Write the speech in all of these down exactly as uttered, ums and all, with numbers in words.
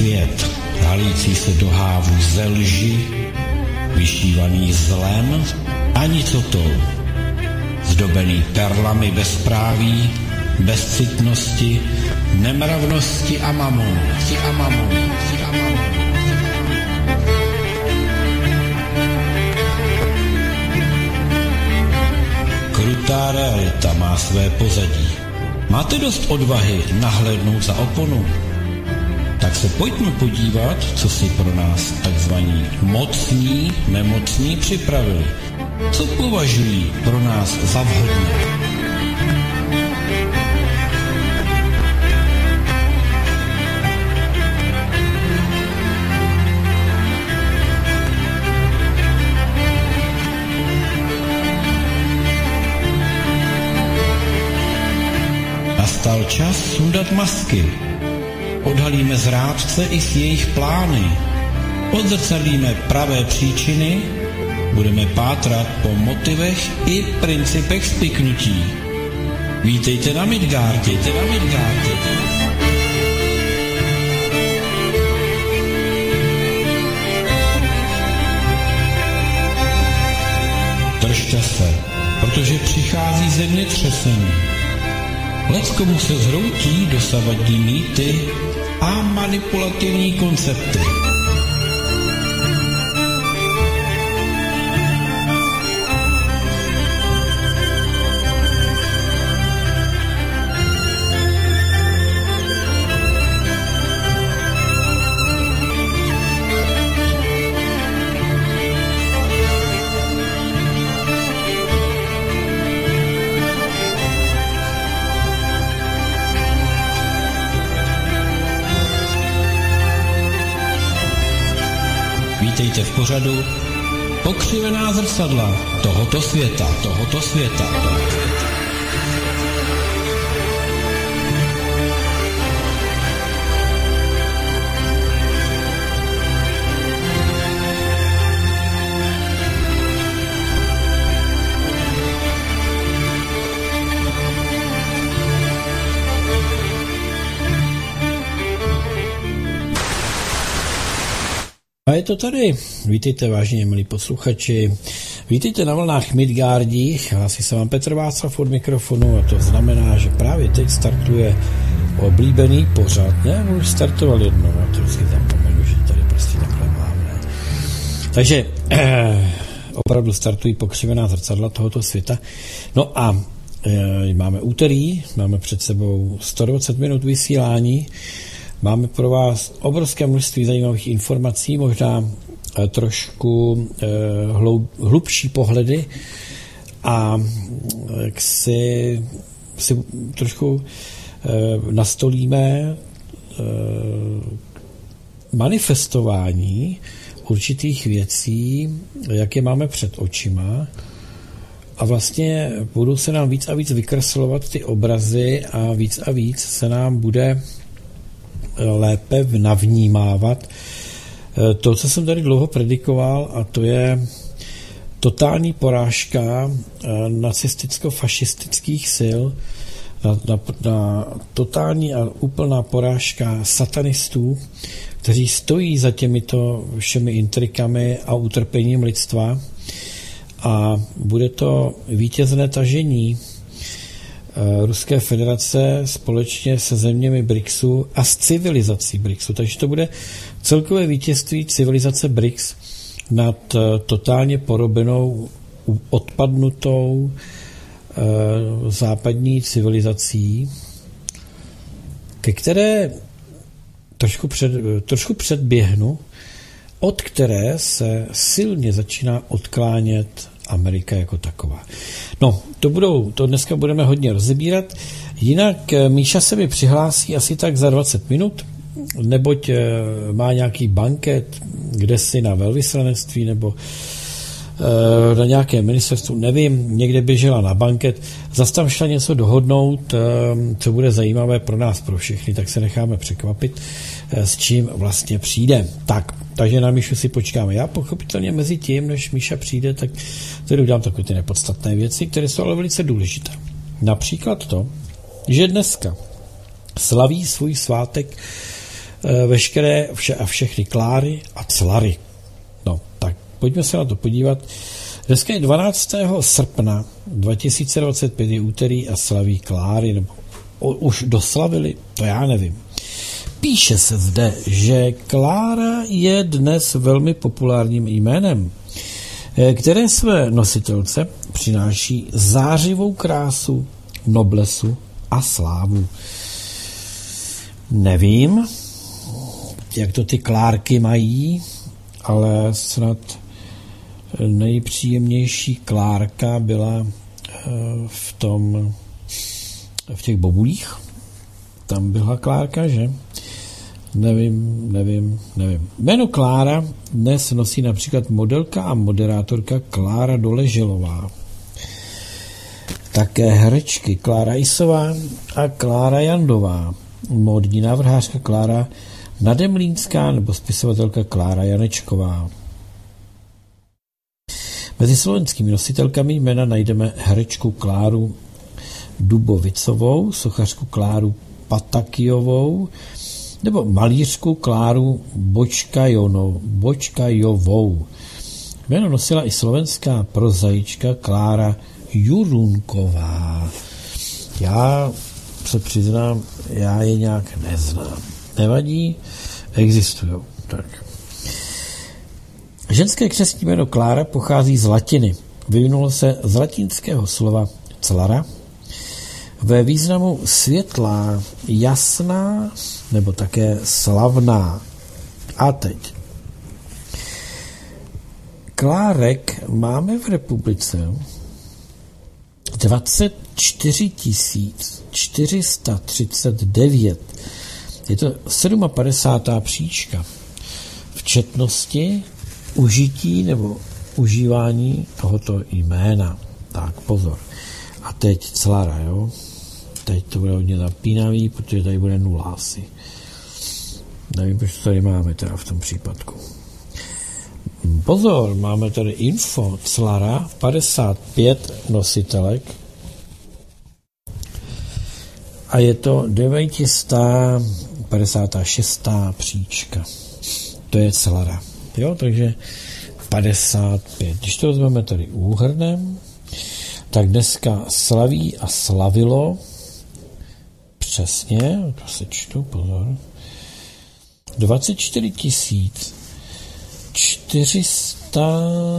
svět, halící se do hávu ze lži, vyšívaný zlem a nicotou, zdobený perlami bezpráví, bezcitnosti, nemravnosti a mamonu, a mamonu, a mamonu. Krutá realita má své pozadí. Máte dost odvahy nahlédnout za oponu? Tak se pojďme podívat, co si pro nás takzvaní mocní, nemocní připravili. Co považují pro nás za vhodné? Nastal čas sundat masky. Odhalíme zrádce i s jejich plány. Odzrcadlíme pravé příčiny. Budeme pátrat po motivech i principech spiknutí. Vítejte na Midgardě, na Midgardě. Držte se, protože přichází zemětřesení. Leckomu se zhroutí dosavadní mýty a manipulativní koncepty. Vítejte v pořadu Pokřivená zrcadla tohoto světa, tohoto světa. A je to tady. Vítejte, vážení milí posluchači. Vítejte na vlnách Midgardí. Hlásí se vám Petr Václav od mikrofonu a to znamená, že právě teď startuje oblíbený pořad. Ne, už startoval jednou, a to vždycky zapomenu, že tady prostě takhle mám. Ne? Takže eh, opravdu startují Pokřivená zrcadla tohoto světa. No a eh, máme úterý, máme před sebou sto dvacet minut vysílání. Máme pro vás obrovské množství zajímavých informací, možná eh, trošku eh, hloub, hlubší pohledy a jak si, si trošku eh, nastolíme eh, manifestování určitých věcí, jak je máme před očima a vlastně budou se nám víc a víc vykreslovat ty obrazy a víc a víc se nám bude lépe navnímávat to, co jsem tady dlouho predikoval, a to je totální porážka nacisticko-fašistických sil, na, na, na totální a úplná porážka satanistů, kteří stojí za těmito všemi intrikami a utrpením lidstva, a bude to vítězné tažení Ruské federace společně se zeměmi BRICSu a s civilizací BRICSu. Takže to bude celkové vítězství civilizace BRICS nad totálně porobenou, odpadnutou e, západní civilizací, ke které trošku, před, trošku předběhnu, od které se silně začíná odklánět Amerika jako taková. No, to budou, to dneska budeme hodně rozebírat. Jinak Míša se mi přihlásí asi tak za dvacet minut, neboť má nějaký banket, kde si na velvyslanectví nebo na nějaké ministerstvu, nevím, někde běžela na banket, zase tam šla něco dohodnout, co bude zajímavé pro nás, pro všechny, tak se necháme překvapit, s čím vlastně přijde. Tak, takže na Míšu si počkáme. Já pochopitelně mezi tím, než Míša přijde, tak tady udělám takové ty nepodstatné věci, které jsou ale velice důležité. Například to, že dneska slaví svůj svátek veškeré vše a všechny Kláry a Clary. No, tak pojďme se na to podívat. Dneska je dvanáctého srpna dva tisíce dvacet pět, je úterý a slaví Kláry, nebo o, už doslavili, to já nevím. Píše se zde, že Klára je dnes velmi populárním jménem, které své nositelce přináší zářivou krásu, noblesu a slávu. Nevím, jak to ty Klárky mají, ale snad nejpříjemnější Klárka byla v tom, v těch bobulích. Tam byla Klárka, že? Nevím, nevím, nevím. Jméno Klára dnes nosí například modelka a moderátorka Klára Doleželová. Také herečky Klára Isová a Klára Jandová. Módní návrhářka Klára Nademlínská nebo spisovatelka Klára Janečková. Mezi slovenskými nositelkami jména najdeme herečku Kláru Dubovicovou, sochařku Kláru Patakijovou nebo malířku Kláru Bočkajonou, Bočkajovou. Jméno nosila i slovenská prozaička Klára Jurunková. Já se přiznám, já je nějak neznám. Nevadí, existují. Tak. Ženské křestní jméno Klára pochází z latiny. Vyvinulo se z latinského slova clara ve významu světlá, jasná nebo také slavná. A teď. Klárek máme v republice dvacet čtyři tisíc čtyři sta třicet devět. Je to padesátá sedmá příčka v četnosti užití nebo užívání tohoto jména. Tak pozor. A teď Clara, jo? Teď to bude hodně zapínavý, protože tady bude nula asi. Nevím, proč to tady máme teda v tom případku. Pozor, máme tady info. Clara, padesát pět nositelek. A je to devět set padesát šest příčka. To je Clara. Jo, takže padesát pět. Když to vezmeme tady úhrnem, tak dneska slaví a slavilo přesně, to se čtu, pozor, dvacet čtyři tisíc čtyři sta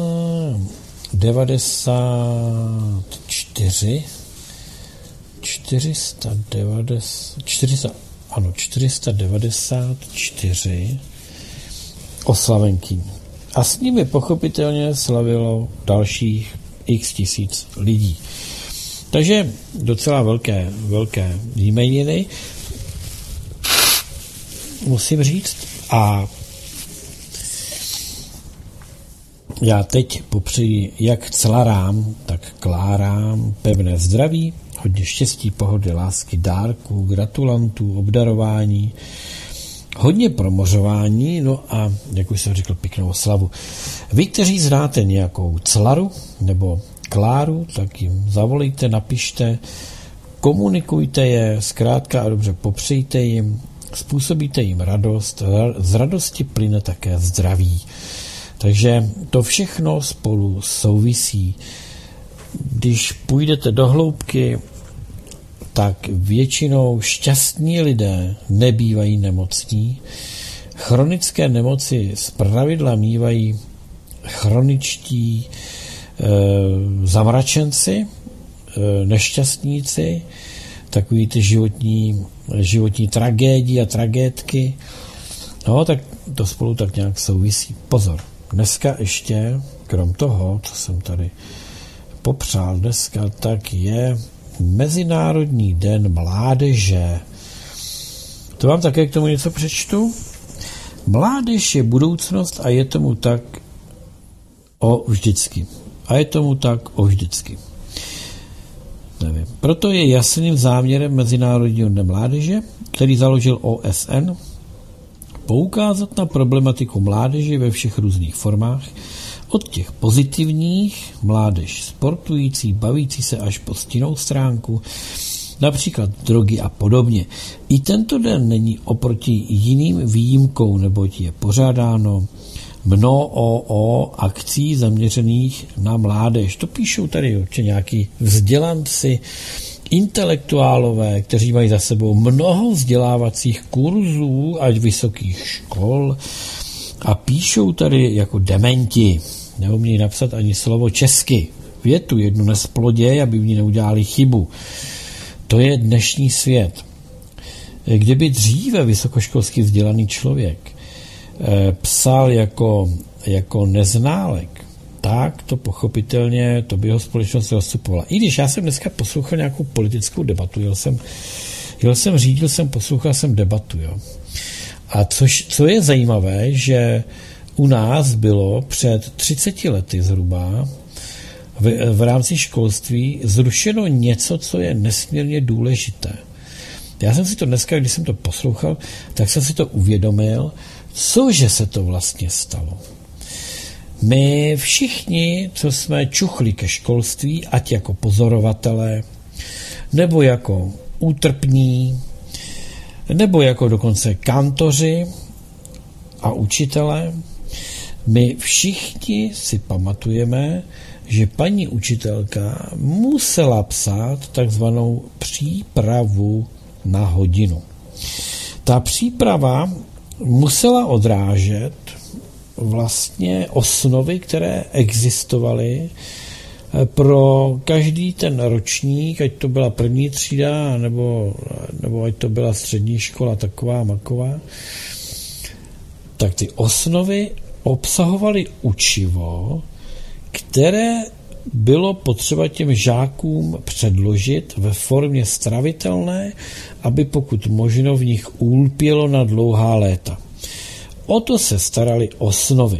devadesát čtyři čtyři sta devadesát čtyři, ano, čtyři sta devadesát čtyři oslavenky. A s nimi pochopitelně slavilo dalších x tisíc lidí. Takže docela velké, velké jmeniny, musím říct. A já teď popřeji jak Clarám, tak Klárám pevné zdraví, hodně štěstí, pohody, lásky, dárků, gratulantů, obdarování, hodně promořování, no a, jak už jsem řekl, pěknou slavu. Vy, kteří znáte nějakou Claru nebo Kláru, tak jim zavolejte, napište, komunikujte je, zkrátka a dobře popřejte jim, způsobíte jim radost, z radosti plyne také zdraví. Takže to všechno spolu souvisí. Když půjdete do hloubky, tak většinou šťastní lidé nebývají nemocní. Chronické nemoci zpravidla mívají chroničtí e, zamračenci, e, nešťastníci, takový ty životní, životní tragédie a tragédky. No, tak to spolu tak nějak souvisí. Pozor, dneska ještě, krom toho, co jsem tady popřál dneska, tak je Mezinárodní den mládeže. To vám také k tomu něco přečtu. Mládež je budoucnost a je tomu tak o vždycky. A je tomu tak o vždycky. Nevím. Proto je jasným záměrem Mezinárodního dne mládeže, který založil O S N, poukázat na problematiku mládeže ve všech různých formách, od těch pozitivních, mládež sportující, bavící se až po stinnou stránku, například drogy a podobně. I tento den není oproti jiným výjimkou, neboť je pořádáno mnoho akcí zaměřených na mládež. To píšou tady určitě nějaký vzdělanci, intelektuálové, kteří mají za sebou mnoho vzdělávacích kurzů až vysokých škol a píšou tady jako dementi. Neumějí napsat ani slovo česky. Větu jednu nesplodě, aby v ní neudělali chybu. To je dnešní svět. Kdyby dříve vysokoškolský vzdělaný člověk psal jako, jako neználek, tak to pochopitelně, to by ho společnost rozstupovala. I když já jsem dneska poslouchal nějakou politickou debatu, jel jsem, jel jsem řídil jsem, poslouchal jsem debatu. Jo. A což, co je zajímavé, že u nás bylo před třiceti lety zhruba v, v rámci školství zrušeno něco, co je nesmírně důležité. Já jsem si to dneska, když jsem to poslouchal, tak jsem si to uvědomil, cože se to vlastně stalo. My všichni, co jsme čuchli ke školství, ať jako pozorovatelé, nebo jako útrpní, nebo jako dokonce kantoři a učitelé, my všichni si pamatujeme, že paní učitelka musela psát takzvanou přípravu na hodinu. Ta příprava musela odrážet vlastně osnovy, které existovaly pro každý ten ročník, ať to byla první třída, nebo, nebo ať to byla střední škola taková, maková, tak ty osnovy obsahovaly učivo, které bylo potřeba těm žákům předložit ve formě stravitelné, aby pokud možno v nich úlpělo na dlouhá léta. O to se starali osnovy.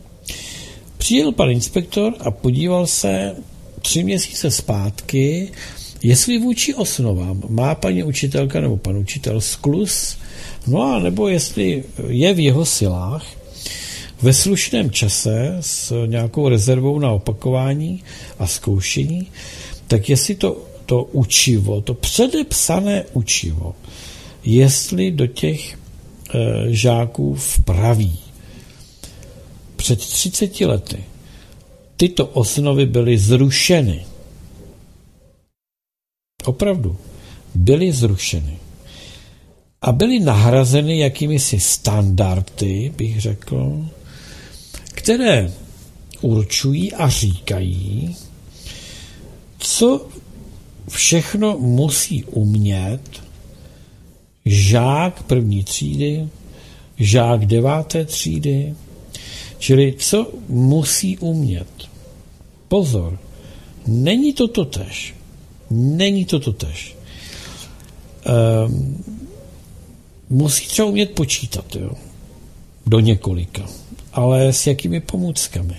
Přijel pan inspektor a podíval se tři měsíce zpátky, jestli vůči osnovám má paní učitelka nebo pan učitel skluz, no a nebo jestli je v jeho silách ve slušném čase s nějakou rezervou na opakování a zkoušení, tak jestli to, to učivo, to předepsané učivo, jestli do těch e, žáků vpraví. Před třiceti lety tyto osnovy byly zrušeny. Opravdu. Byly zrušeny. A byly nahrazeny jakýmisi standardy, bych řekl, které určují a říkají, co všechno musí umět žák první třídy, žák deváté třídy, čili co musí umět. Pozor, není to totéž. Není to totéž. Um, musí třeba umět počítat, jo, do několika, ale s jakými pomůckami.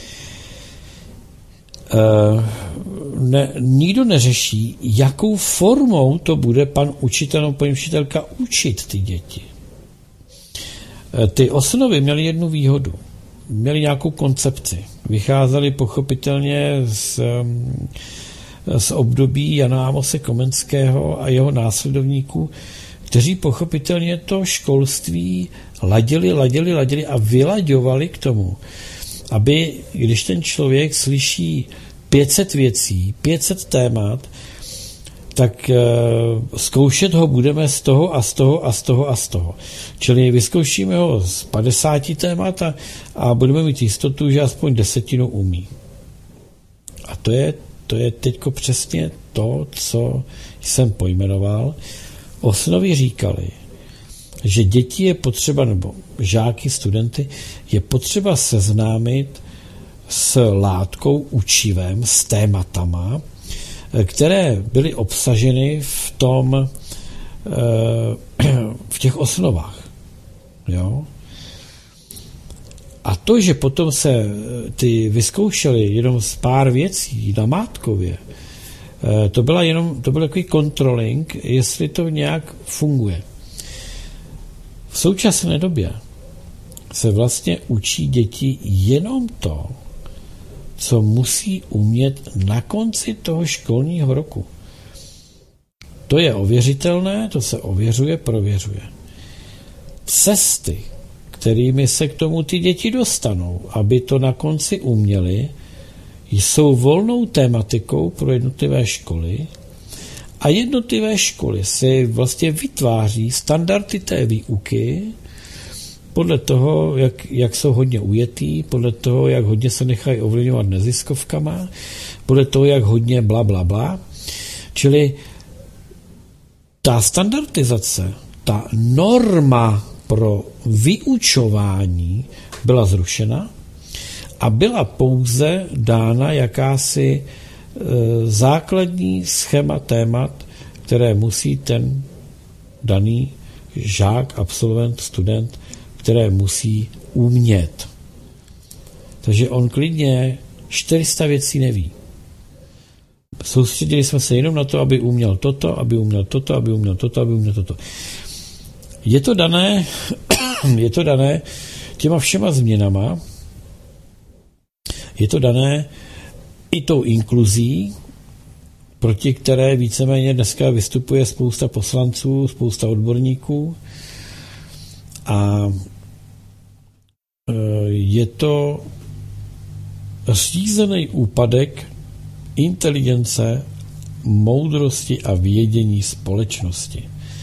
Uh, ne, nikdo neřeší, jakou formou to bude pan učitel nebo paní učitelka učit ty děti. Uh, ty osnovy měly jednu výhodu. Měly nějakou koncepci. Vycházely pochopitelně z, um, z období Jana Amose Komenského a jeho následovníků, kteří pochopitelně to školství ladili, ladili, ladili a vylaďovali k tomu, aby, když ten člověk slyší pět set věcí, pět set témat, tak uh, zkoušet ho budeme z toho a z toho a z toho a z toho. Čili vyzkoušíme ho z padesáti témat a, a budeme mít jistotu, že aspoň desetinu umí. A to je, to je teďko přesně to, co jsem pojmenoval. Osnovy říkali, že děti je potřeba, nebo žáky, studenty, je potřeba seznámit s látkou, učivem, s tématama, které byly obsaženy v tom, v těch osnovách. Jo? A to, že potom se ty vyzkoušely jenom z pár věcí na Mátkově, to byla jenom, to byl takový controlling, jestli to nějak funguje. V současné době se vlastně učí děti jenom to, co musí umět na konci toho školního roku. To je ověřitelné, to se ověřuje, prověřuje. Cesty, kterými se k tomu ty děti dostanou, aby to na konci uměli, jsou volnou tématikou pro jednotlivé školy a jednotlivé školy si vlastně vytváří standardy té výuky podle toho, jak, jak jsou hodně ujetý, podle toho, jak hodně se nechají ovlivňovat neziskovkama, podle toho, jak hodně bla, bla, bla. Čili ta standardizace, ta norma pro vyučování byla zrušena a byla pouze dána jakási e, základní schéma témat, které musí ten daný žák, absolvent, student, které musí umět. Takže on klidně čtyři sta věcí neví. Soustředili jsme se jenom na to, aby uměl toto, aby uměl toto, aby uměl toto, aby uměl toto. Je to dané, je to dané těma všema změnama, je to dané i tou inkluzí, proti které víceméně dneska vystupuje spousta poslanců, spousta odborníků a je to řízený úpadek inteligence, moudrosti a vědění společnosti.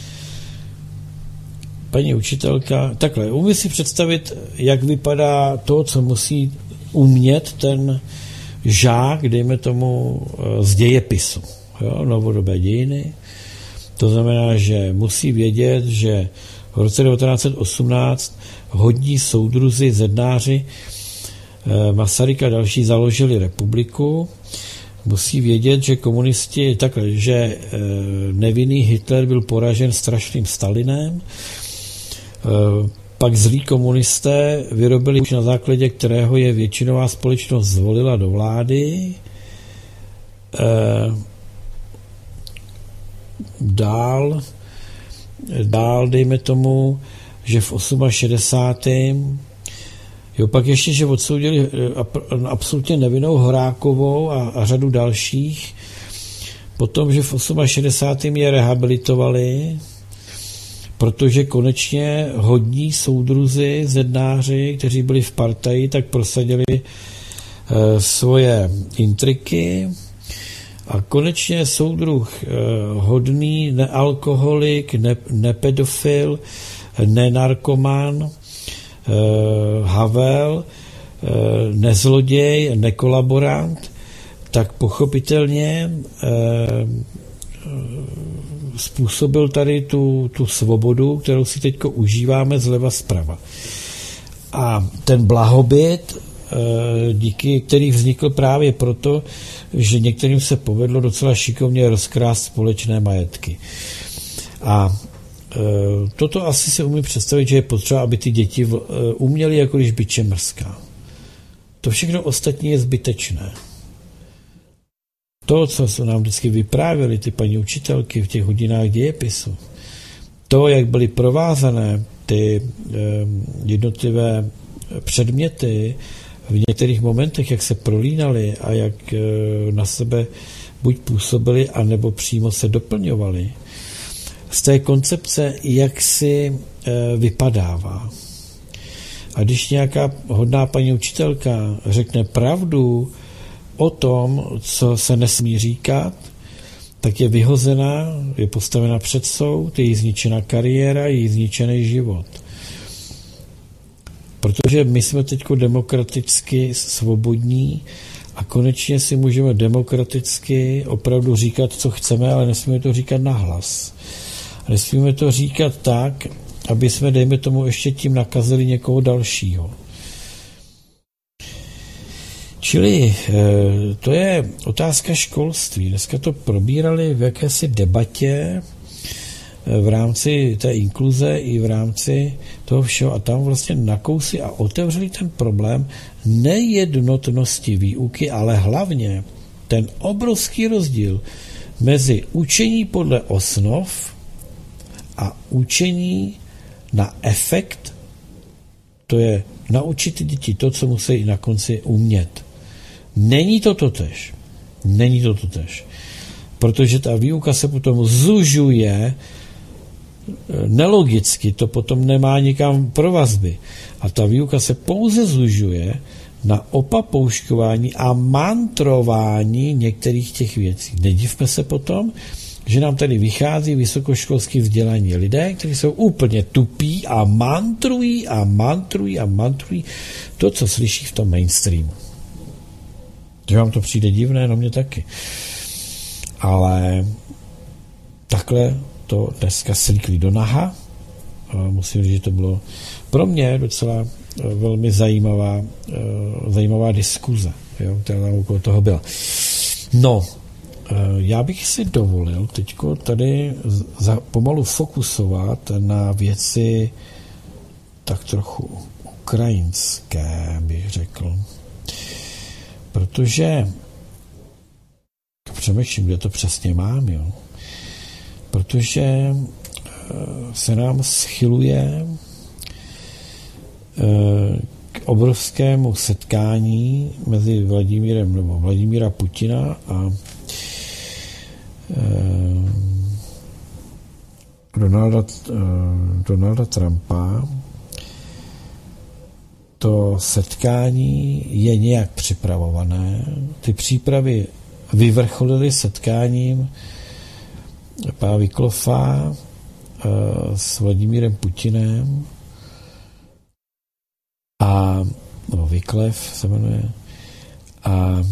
Paní učitelka, takhle, umí si představit, jak vypadá to, co musí umět ten žák, dejme tomu, z dějepisu, jo, novodobé dějiny. To znamená, že musí vědět, že v roce devatenáct set osmnáct hodní soudruzi, zednáři, Masaryk a další založili republiku. Musí vědět, že komunisti, takhle, že nevinný Hitler byl poražen strašným Stalinem, pak zlí komunisté vyrobili už na základě kterého je většinová společnost zvolila do vlády. Dál, dál dejme tomu, že v šedesátém osmém Jo, pak ještě, že odsoudili absolutně nevinnou Horákovou a, a řadu dalších. Potom, že v šedesátém osmém je rehabilitovali, protože konečně hodní soudruzi, zednáři, kteří byli v partaji, tak prosadili e, svoje intriky a konečně soudruh e, hodný, nealkoholik, ne, nepedofil, nenarkoman, Uh, Havel, uh, nezloděj, nekolaborant, tak pochopitelně uh, způsobil tady tu, tu svobodu, kterou si teďko užíváme zleva zprava. A ten blahobyt, uh, díky který vznikl právě proto, že některým se povedlo docela šikovně rozkrást společné majetky. A toto asi se umí představit, že je potřeba, aby ty děti uměly jako když biče mrská. To všechno ostatní je zbytečné. To, co se nám vždycky vyprávěly ty paní učitelky v těch hodinách dějepisu, to, jak byly provázané ty jednotlivé předměty v některých momentech, jak se prolínaly a jak na sebe buď působily, anebo přímo se doplňovaly, z té koncepce jak si e, vypadává. A když nějaká hodná paní učitelka řekne pravdu o tom, co se nesmí říkat, tak je vyhozená, je postavena před soud, je jí zničena kariéra, je jí zničený život. Protože my jsme teďko demokraticky svobodní a konečně si můžeme demokraticky opravdu říkat, co chceme, ale nesmíme to říkat nahlas. Nesmíme to říkat tak, aby jsme, dejme tomu, ještě tím nakazili někoho dalšího. Čili to je otázka školství. Dneska to probírali v jakési debatě v rámci té inkluze i v rámci toho všeho a tam vlastně nakousli a otevřeli ten problém nejednotnosti výuky, ale hlavně ten obrovský rozdíl mezi učení podle osnov a učení na efekt, to je naučit ty děti to, co musí na konci umět. Není to totéž. Není to totéž. protože ta výuka se potom zužuje nelogicky, to potom nemá nikam provazby. A ta výuka se pouze zužuje na opapouškování a mantrování některých těch věcí. Nedivme se potom, že nám tady vychází vysokoškolsky vzdělaní lidé, kteří jsou úplně tupí a mantrují a mantrují a mantrují to, co slyší v tom mainstreamu. Že vám to přijde divné, no mě taky. Ale takhle to dneska slíkli do naha. A musím říct, že to bylo pro mě docela velmi zajímavá, zajímavá diskuze, jo, která tam okolo toho byla. No, já bych si dovolil teďko tady za, pomalu fokusovat na věci tak trochu ukrajinské, bych řekl. Protože přemýšlím, kde to přesně mám, jo. Protože se nám schyluje k obrovskému setkání mezi Vladimírem nebo Vladimíra Putina a Donalda, Donalda Trumpa. To setkání je nějak připravované. Ty přípravy vyvrcholily setkáním pana Viklofa s Vladimírem Putinem a nebo Viklev se jmenuje a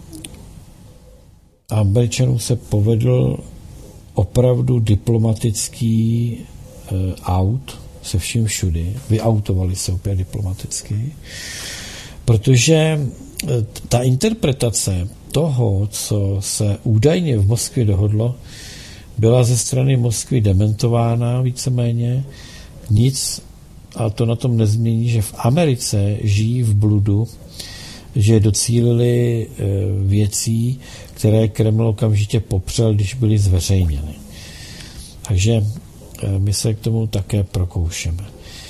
Američanům se povedl opravdu diplomatický uh, aut se vším všudy. Vyautovali se opět diplomaticky, protože ta interpretace toho, co se údajně v Moskvě dohodlo, byla ze strany Moskvy dementována víceméně. Nic, a to na tom nezmění, že v Americe žijí v bludu, že docílili e, věcí, které Kreml okamžitě popřel, když byly zveřejněny. Takže e, my se k tomu také prokoušeme.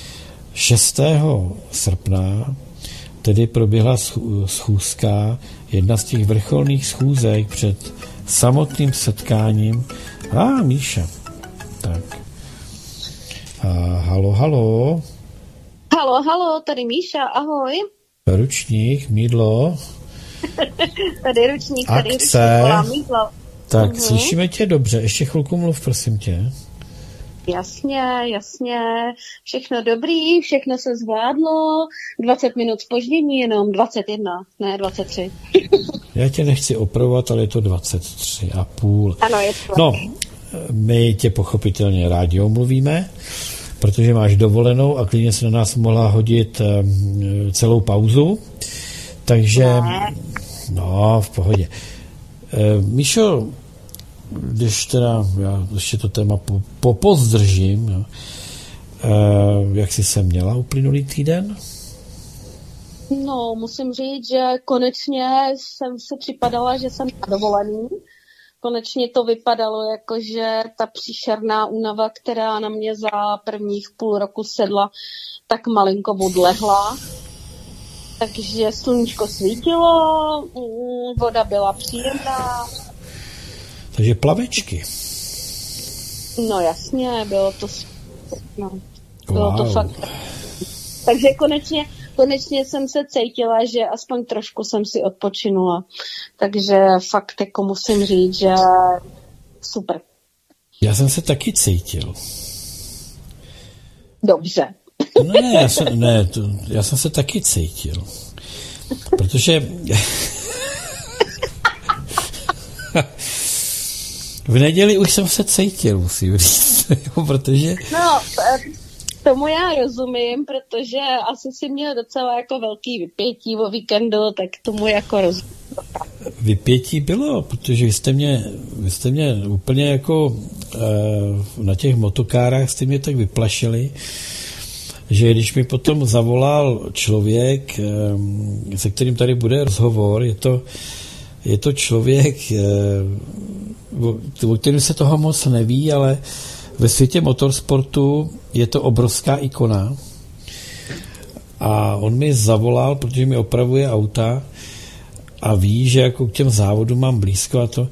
šestého srpna tedy proběhla schůzka, jedna z těch vrcholných schůzek před samotným setkáním. A ah, Míša. Tak. A, halo, halo. Halo, halo, tady Míša, ahoj. Ručník, mýdlo. Tady ručník, tady Akce. ručník, mýdlo. Tak, uhum. Slyšíme tě dobře. Ještě chvilku mluv, prosím tě. Jasně, jasně. Všechno dobrý, všechno se zvládlo. dvacet minut zpoždění, jenom dvacet jedna, ne dvacet tři. Já tě nechci opravovat, ale je to dvacet tři a půl. Ano, je to. No, my tě pochopitelně rádi omluvíme, protože máš dovolenou a klidně se na nás mohla hodit um, celou pauzu. Takže, ne. no, v pohodě. Uh, Míšo, když teda, já ještě to téma po, popozdržím, no, uh, jak jsi se měla uplynulý týden? No, musím říct, že konečně jsem se připadala, že jsem na dovolený. Konečně to vypadalo jako, že ta příšerná únava, která na mě za prvních půl roku sedla, tak malinko odlehla. Takže sluníčko svítilo, voda byla příjemná. Takže plavečky. No jasně, bylo to, no, bylo wow. to fakt. Takže konečně, konečně jsem se cítila, že aspoň trošku jsem si odpočinula. Takže fakt jako musím říct, že super. Já jsem se taky cítil. Dobře. Ne, já jsem, ne, to, já jsem se taky cítil. Protože v neděli už jsem se cítil, musím říct. Protože No, tomu já rozumím, protože asi si měl docela jako velký vypětí o víkendu, tak tomu jako rozumím. Vypětí bylo, protože vy jste mě, vy jste mě úplně jako na těch motokárách jste mě tak vyplašili, že když mi potom zavolal člověk, se kterým tady bude rozhovor, je to, je to člověk, o kterém se toho moc neví, ale ve světě motorsportu je to obrovská ikona. A on mi zavolal, protože mi opravuje auta a ví, že jako k těm závodům mám blízko a to.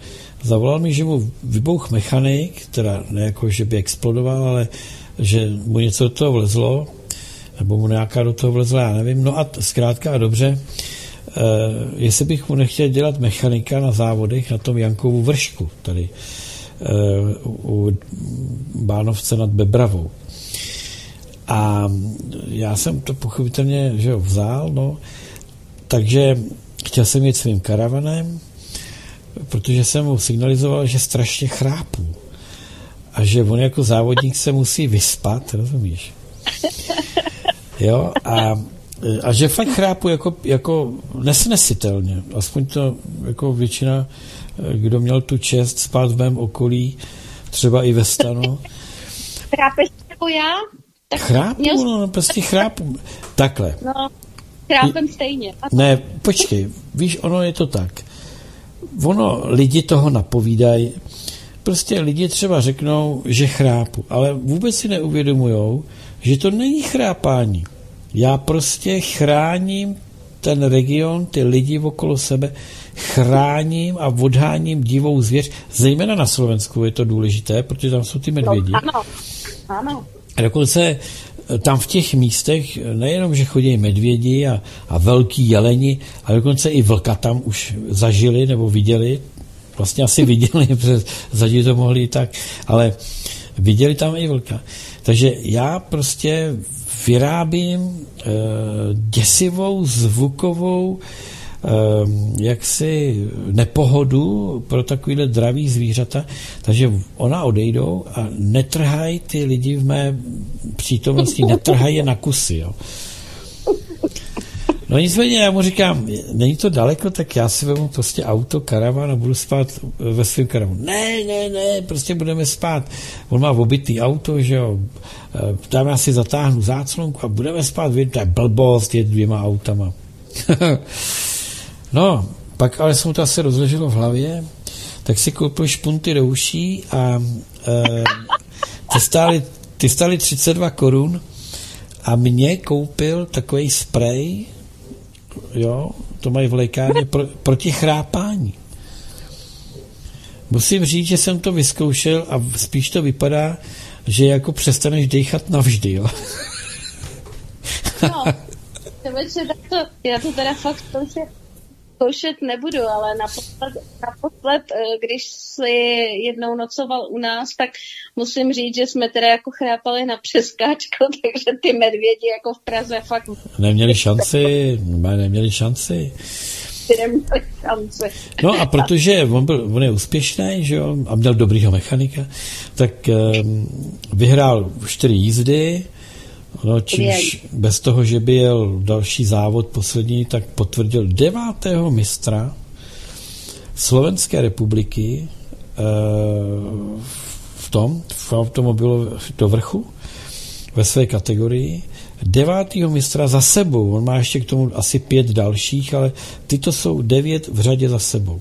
Zavolal mi, že mu vybouch mechanik, teda ne jako, že by explodoval, ale že mu něco do toho vlezlo, nebo mu nějaká do toho vlezla, já nevím. No a zkrátka a dobře, eh, jestli bych mu nechtěl dělat mechanika na závodech na tom Jankovu vršku, tady eh, u Bánovce nad Bebravou. A já jsem to pochopitelně, že ho vzal, no, takže chtěl jsem jít svým karavanem, protože jsem mu signalizoval, že strašně chrápu a že on jako závodník se musí vyspat, rozumíš? Jo, a, a že fakt chrápu jako, jako nesnesitelně. Aspoň to jako většina, kdo měl tu čest spát v mém okolí, třeba i ve stanu. Chrápeš jako já? Tak chrápu, měl... no, prostě chrápu. Takhle. No, chrápem stejně. Ne, počkej, víš, ono je to tak. Ono, lidi toho napovídají, prostě lidi třeba řeknou, že chrápu, ale vůbec si neuvědomujou, že to není chrápání. Já prostě chráním ten region, ty lidi okolo sebe, chráním a odháním divou zvěř, zejména na Slovensku je to důležité, protože tam jsou ty medvědi. No, ano, ano. A dokonce tam v těch místech nejenom, že chodí medvědi a, a velký jeleni, ale dokonce i vlka tam už zažili nebo viděli. Vlastně asi viděli, protože zadí to mohli i tak, ale viděli tam i vlka. Takže já prostě vyrábím e, děsivou, zvukovou e, jaksi nepohodu pro takovýhle dravý zvířata, takže ona odejdou a netrhají ty lidi v mé přítomnosti, netrhají je na kusy, jo. No nicméně já mu říkám, není to daleko, tak já si vemu prostě auto, karavan a budu spát ve svém karavanu. Ne, ne, ne, prostě budeme spát. On má obytý auto, že jo, tam já si zatáhnu záclonku a budeme spát, to je blbost, je dvěma autama. No, pak ale se mu to asi rozleželo v hlavě, tak si koupil špunty do uší a e, ty stály, ty stály třicet dva korun a mě koupil takovej sprej, jo, to mají v lékárně pro, proti chrápání. Musím říct, že jsem to vyzkoušel a spíš to vypadá, že jako přestaneš dechat navždy, jo. No, tak to, já to teda fakt zkoušet nebudu, ale naposled, naposled, když jsi jednou nocoval u nás, tak musím říct, že jsme teda jako chrápali na přeskáčku, takže ty medvědi jako v Praze fakt... Neměli šanci, neměli šanci. Neměli šanci. No a protože on, byl, on je úspěšný, že jo, a měl dobrýho mechanika, tak um, vyhrál čtyři jízdy, no, čímž bez toho, že by jel další závod poslední, tak potvrdil devátého mistra Slovenské republiky e, v tom, v automobilu do vrchu ve své kategorii. Devátého mistra za sebou. On má ještě k tomu asi pět dalších, ale tyto jsou devět v řadě za sebou.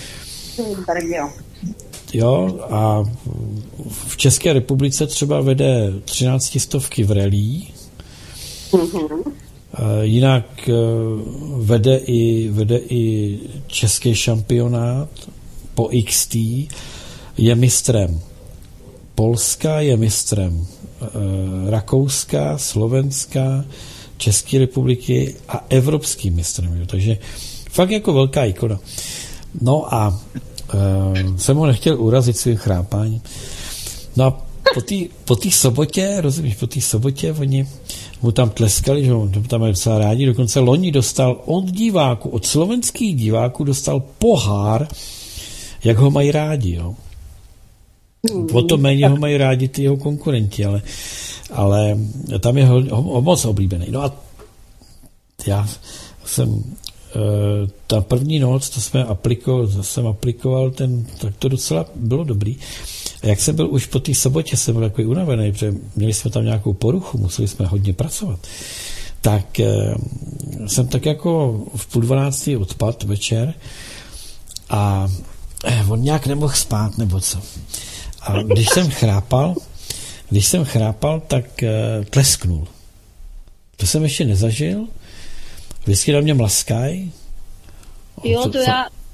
Jo, a v České republice třeba vede třináctistovky v rallye, mm-hmm. Jinak vede i, vede i český šampionát po X T, je mistrem Polska, je mistrem Rakouska, Slovenska, České republiky a evropským mistrem. Jo. Takže fakt jako velká ikona. No a Uh, jsem ho nechtěl urazit svým chrápáním. No a po té po té sobotě, rozumíš, po té sobotě oni mu tam tleskali, že ho tam mají docela rádi, dokonce loni dostal od diváků, od slovenských diváků dostal pohár, jak ho mají rádi, jo. O to méně ho mají rádi ty jeho konkurenti, ale, ale tam je ho, ho moc oblíbený. No a já jsem ta první noc, to jsme apliko, jsem aplikoval, ten, tak to docela bylo dobrý. A jak jsem byl už po té sobotě, jsem byl takový unavený, protože měli jsme tam nějakou poruchu, museli jsme hodně pracovat, tak eh, jsem tak jako v půl dvanáctý odpad večer a eh, on nějak nemohl spát, nebo co. A když jsem chrápal, když jsem chrápal, tak eh, tlesknul. To jsem ještě nezažil. Vždycky na mě mlaskají. Jo, to já,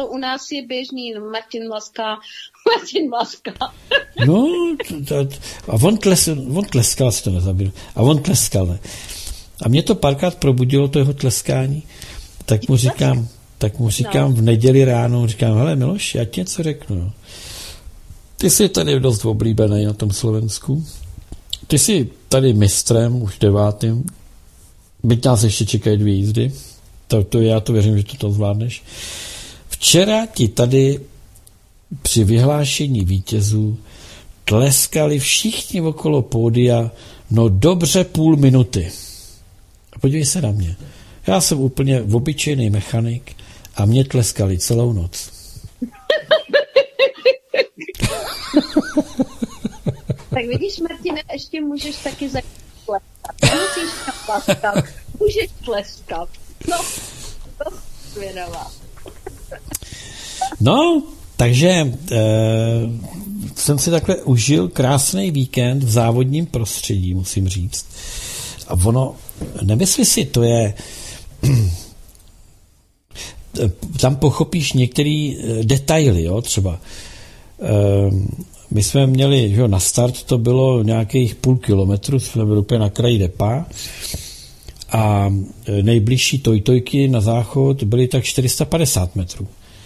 to u nás je běžný, Martin Mlaska, Martin Mlaska. No, to, to, a on, tles, on tleskal, si to nezabil, a on tleskal, ne. A mě to párkrát probudilo, to jeho tleskání, tak mu říkám, tak mu říkám v neděli ráno, říkám, hele Miloš, já ti něco řeknu, jo. Ty jsi tady dost oblíbený na tom Slovensku, ty jsi tady mistrem, už devátým, byť nás ještě čekají dvě jízdy, to, to já to věřím, že to, to zvládneš. Včera ti tady při vyhlášení vítězů tleskali všichni okolo pódia, no dobře půl minuty. A podívej se na mě. Já jsem úplně obyčejný mechanik a mě tleskali celou noc. Tak vidíš, Martine, ještě můžeš taky začít tleskat. Nemusíš tleskat, můžeš tleskat. No, to zvědavá. No, takže e, jsem si takhle užil krásný víkend v závodním prostředí, musím říct. A ono, nemyslí si, to je... tam pochopíš některé detaily, jo, třeba. E, my jsme měli, že na start to bylo nějakých půl kilometru, jsme byli úplně na kraji depa a nejbližší tojtojky na záchod byly tak čtyři sta padesát metrů.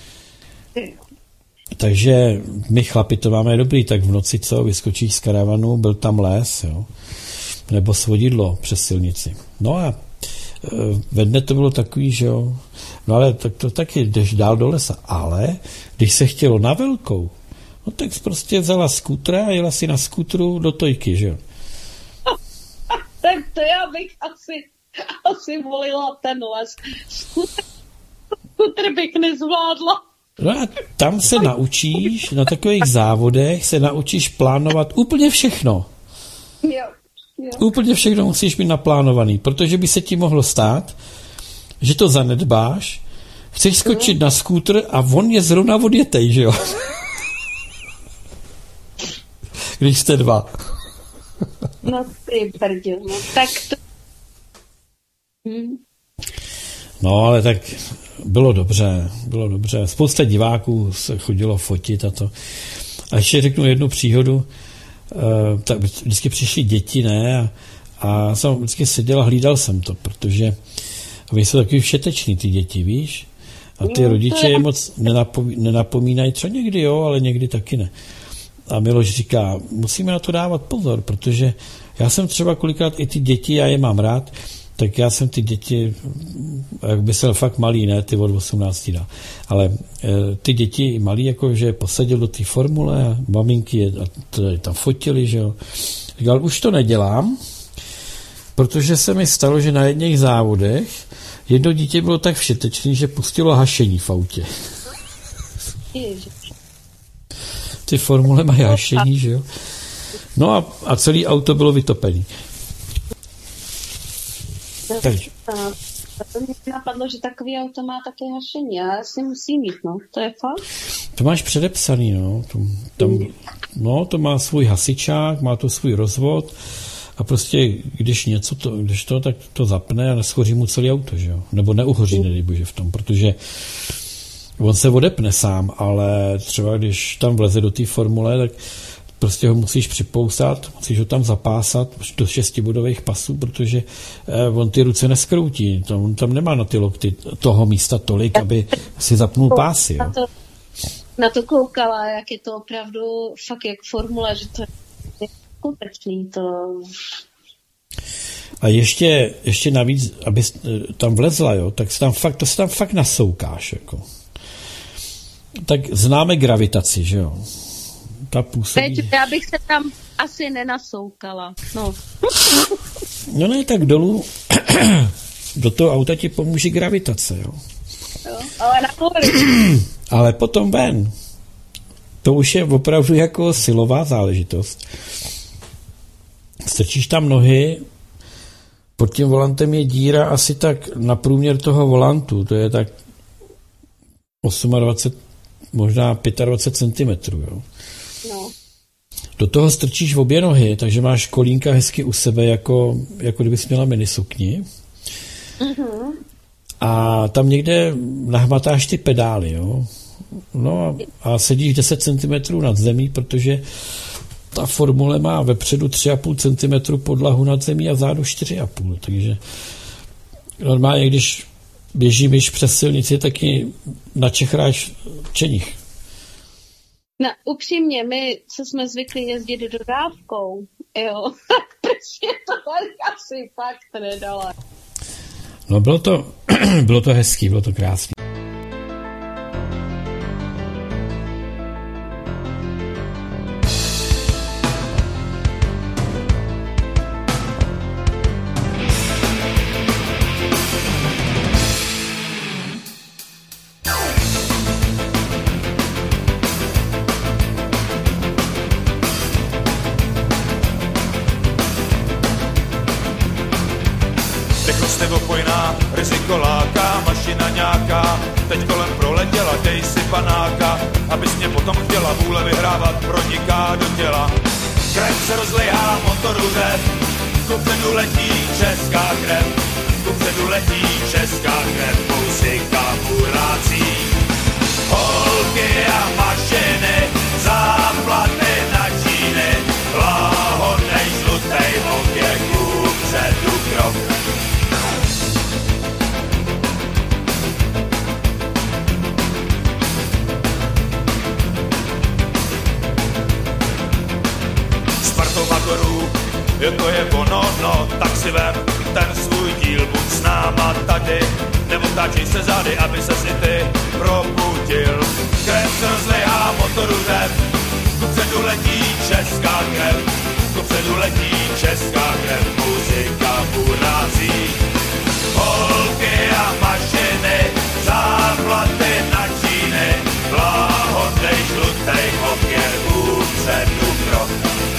Takže my chlapi to máme dobrý, tak v noci, co, vyskočíš z karavanu, byl tam les, jo, nebo svodidlo přes silnici. No a ve dne to bylo takový, že jo, no ale tak to taky jdeš dál do lesa, ale když se chtělo na velkou, no tak prostě vzala skútra a jela si na skútru do tojky, že jo. Tak to já bych asi, asi volila ten les. Skútr, skútr bych nezvládla. No a tam se naučíš, na takových závodech se naučíš plánovat úplně všechno. Jo, jo. Úplně všechno musíš mít naplánovaný, protože by se ti mohlo stát, že to zanedbáš, chceš skočit na skútr a on je zrovna odjetej, že jo. Když jste dva. No ty brdě, no tak to... Hm. No, ale tak bylo dobře, bylo dobře. Spousta diváků se chodilo fotit a to. A ještě řeknu jednu příhodu. E, tak vždycky přišly děti, ne? A, a jsem vždycky seděl a hlídal jsem to, protože oni jsou takový všeteční, ty děti, víš? A ty rodiče je moc nenapomí, nenapomínají, třeba někdy jo, ale někdy taky ne. A Miloš říká, musíme na to dávat pozor, protože já jsem třeba kolikrát i ty děti, já je mám rád, tak já jsem ty děti, jak by se fakt malý, ne, ty od osmnácti dá, ale e, ty děti malý, jakože posadil do té formule a maminky je, a to, tam fotili, že jo. Říkal, už to nedělám, protože se mi stalo, že na jedných závodech jedno dítě bylo tak všetečný, že pustilo hašení v autě. Ty formule mají hašení, že jo. No a, a celý auto bylo vytopený. Takže. To mě napadlo, že takový auto má také hašení. Já si musím mít, no. To je fakt? To máš předepsaný, no. To, tam, no, to má svůj hasičák, má to svůj rozvod a prostě, když něco to, když to, tak to zapne a neschoří mu celý auto, že jo. Nebo neuhoří, nedej bože v tom, protože on se odepne sám, ale třeba když tam vleze do té formule, tak prostě ho musíš připousat, musíš ho tam zapásat do šestibodových pasů, protože eh, on ty ruce neskroutí. Tam, on tam nemá na ty lokty toho místa tolik, aby si zapnul pásy. Jo. Na, to, na to koukala, jak je to opravdu fakt jak formule, že to je skutečný. To... A ještě, ještě navíc, aby tam vlezla, jo, tak se tam fakt, to se tam fakt nasoukáš. Jako. Tak známe gravitaci, že jo. Ta působí... Teď já bych se tam asi nenasoukala. No. No ne, tak dolů do toho auta ti pomůže gravitace, jo. Jo, ale nahoru. Ale potom ven. To už je opravdu jako silová záležitost. Strčíš tam nohy, pod tím volantem je díra asi tak na průměr toho volantu, to je tak dvacet osm, možná dvacet pět centimetrů, jo. No. Do toho strčíš v obě nohy, takže máš kolínka hezky u sebe, jako, jako kdybys měla minisukni. Mm-hmm. A tam někde nahmatáš ty pedály, jo. No a, a sedíš deset centimetrů nad zemí, protože ta formule má vepředu tři a půl centimetru podlahu nad zemí a vzadu čtyři a půl. Takže normálně, když běží myš přes silnici, taky načechráš čenich. No, upřímně, my, co jsme zvykli jezdit dodávkou, jo, prostě tohle asi fakt nedala. No bylo to, bylo to hezký, bylo to krásný. Riziko láká, mašina nějaká, teď kolem proletěla, dej si panáka, abys mě potom chtěla, vůle vyhrávat proniká do těla. Krev se rozlejá, motoru řev, kupředu letí česká krev, kupředu letí česká krev, muzika burácí. Holky a mašiny, záplaty na číny, láhodnej žlutej ověk, kupředu krok. Motorů, je to je ono, no, tak si vem ten svůj díl, buď s náma tady, nebo táčej se zády, aby ses i ty probudil. Krev se rozlejá, motoru řev, kupředu letí česká krev, kupředu letí česká krev, muzika burácí. Holky a mašiny, záplaty na číny, láhodnej žlutej okér, kupředu krok.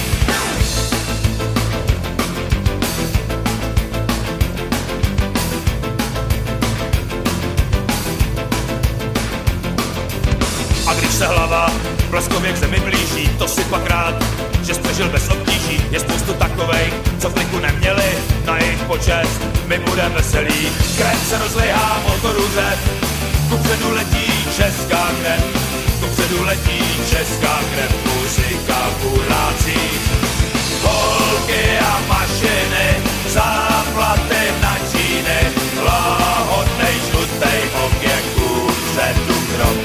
A když se hlava bleskově k zemi blíží, to si pak rád, že střežil bez obtíží. Je spoustu takovejch, co kliku neměli, na jejich počest my budeme veselí. Krev se rozlejá, motoru řev, kupředu letí česká krev, kupředu letí česká krev, muzika burácí. Holky a mašiny, záplaty na číny, láhodnej žlutej okér, kupředu krok.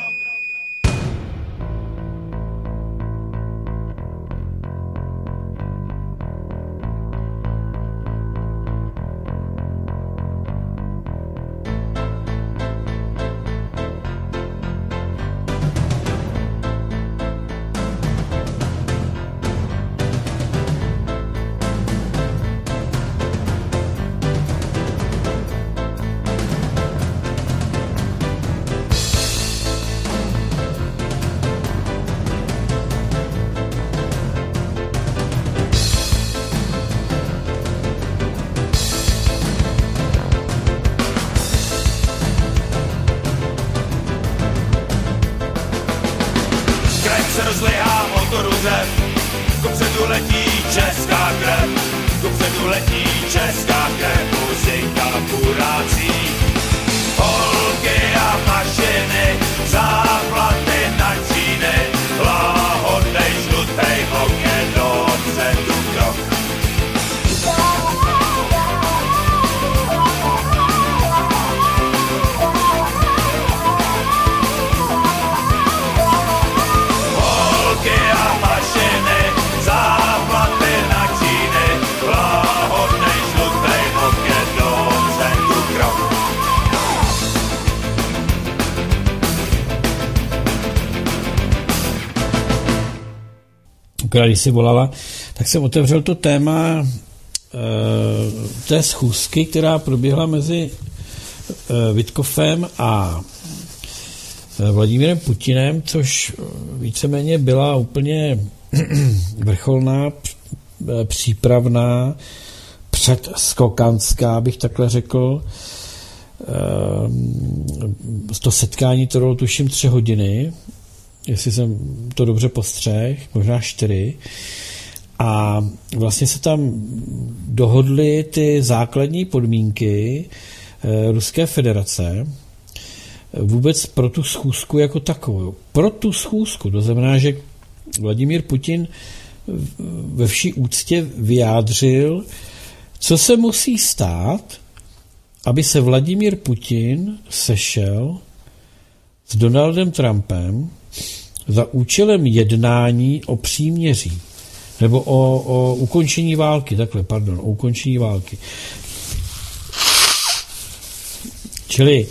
Když jsi volala, tak jsem otevřel to téma e, té schůzky, která proběhla mezi e, Witkofem a e, Vladimírem Putinem, což víceméně byla úplně vrcholná, e, přípravná, předskokanská, bych takhle řekl. E, to setkání trvalo tuším tři hodiny, jestli jsem to dobře postřehl, možná čtyři. A vlastně se tam dohodly ty základní podmínky e, Ruské federace, vůbec pro tu schůzku jako takovou. Pro tu schůzku, to znamená, že Vladimír Putin ve vší úctě vyjádřil, co se musí stát, aby se Vladimír Putin sešel s Donaldem Trumpem za účelem jednání o příměří. Nebo o, o ukončení války, takhle, pardon, o ukončení války. Čili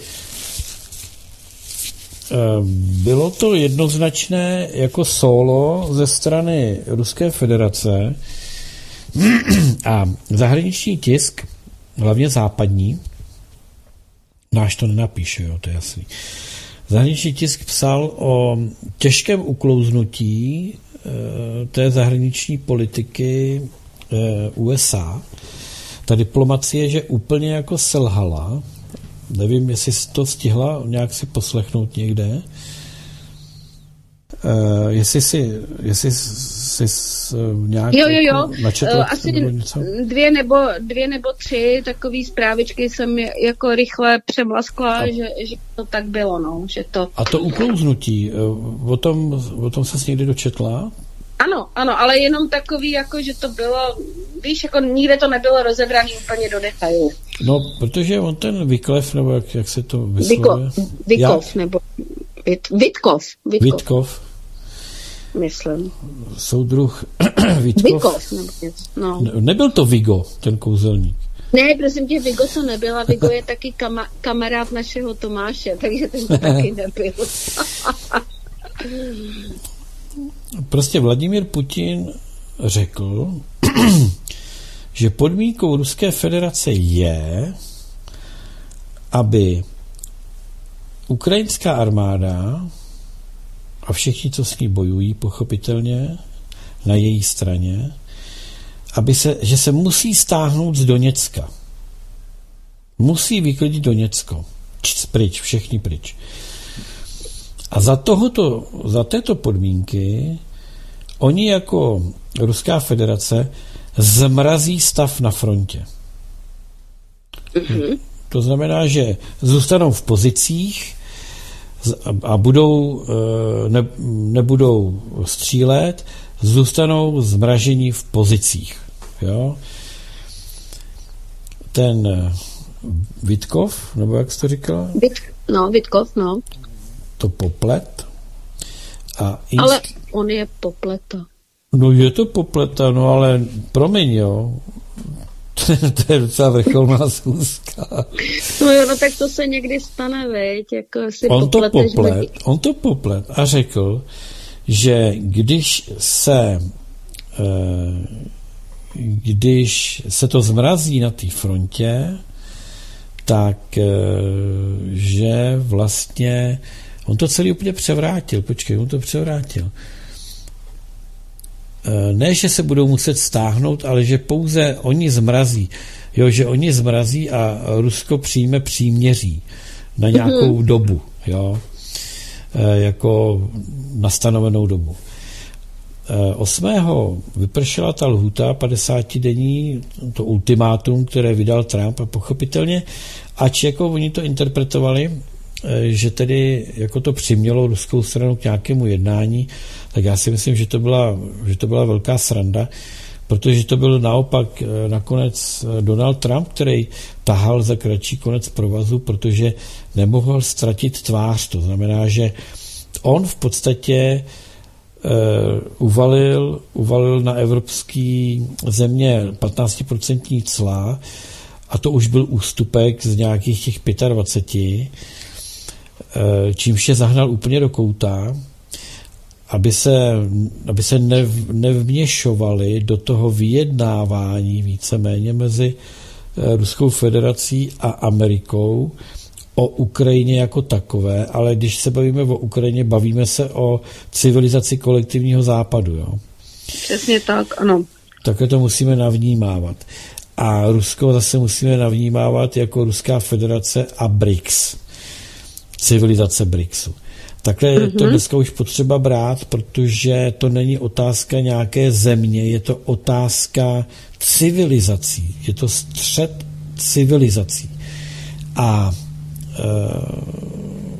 bylo to jednoznačné jako solo ze strany Ruské federace a zahraniční tisk, hlavně západní, náš to nenapíše, jo, to je jasný. Zahraniční tisk psal o těžkém uklouznutí e, té zahraniční politiky e, U S A. Ta diplomacie, že úplně jako selhala. Nevím, jestli jsi to stihla nějak si poslechnout někde. Uh, jestli si, jestli jsi nějak jo, jo, jo. načetla uh, asi nebo dvě nebo, dvě nebo tři takové zprávičky jsem jako rychle přemlaskla, a, že, že to tak bylo, no. Že to... A to uklouznutí, uh, o tom, o tom ses někdy dočetla? Ano, ano, ale jenom takový, jako, že to bylo, víš, jako nikde to nebylo rozebraný úplně do detailu. No, protože on ten Vyklev, nebo jak, jak se to vyslovuje? Vykov, nebo Vit, Vitkov. Vitkov. Vitkov. Myslím. Soudruh Vitkov. Vitkov, nebo něco, no. Ne, nebyl to Vigo, ten kouzelník. Ne, prosím tě, Vigo to nebyla. Vigo je taky kama, kamarád našeho Tomáše, takže ten to taky nebyl. Prostě Vladimír Putin řekl, že podmínkou Ruské federace je, aby ukrajinská armáda a všichni, co s ní bojují, pochopitelně, na její straně, aby se, že se musí stáhnout z Doněcka. Musí vyklidit Doněcko. Pryč, všichni pryč. A za, tohoto, za této podmínky oni jako Ruská federace zmrazí stav na frontě. Mm-hmm. To znamená, že zůstanou v pozicích a budou, ne, nebudou střílet, zůstanou zmražení v pozicích. Jo? Ten Vitkov, nebo jak jsi to říkala? Vit, no, Vitkov, no. To poplet. A inst... Ale on je popleta. No je to popleta, no ale promiň, jo. To je docela vrcholná schůzka. No jo, no tak to se někdy stane, veď, jako si on to poplet, lidi. on to poplet a řekl, že když se když se to zmrazí na té frontě, tak že vlastně on to celý úplně převrátil. Počkej, on to převrátil. Ne, že se budou muset stáhnout, ale že pouze oni zmrazí. Jo, že oni zmrazí a Rusko přijme příměří na nějakou mm-hmm. dobu. Jo, jako na stanovenou dobu. osmého vypršela ta lhůta padesátidenní, to ultimátum, které vydal Trump a pochopitelně, ač jako oni to interpretovali, že tedy jako to přimělo ruskou stranu k nějakému jednání, tak já si myslím, že to byla, že to byla velká sranda, protože to byl naopak nakonec Donald Trump, který tahal za kratší konec provazu, protože nemohl ztratit tvář. To znamená, že on v podstatě uh, uvalil, uvalil na evropské země patnáct procent cla a to už byl ústupek z nějakých těch dvacet pět, čímž je zahnal úplně do kouta, aby se, aby se nev, nevměšovali do toho vyjednávání víceméně mezi Ruskou federací a Amerikou o Ukrajině jako takové, ale když se bavíme o Ukrajině, bavíme se o civilizaci kolektivního západu. Jo? Přesně tak, ano. Takhle to musíme navnímávat. A Rusko zase musíme navnímávat jako Ruská federace a B R I C S. Civilizace B R I C S u. Takhle je to dneska už potřeba brát, protože to není otázka nějaké země, je to otázka civilizací. Je to střet civilizací. A e,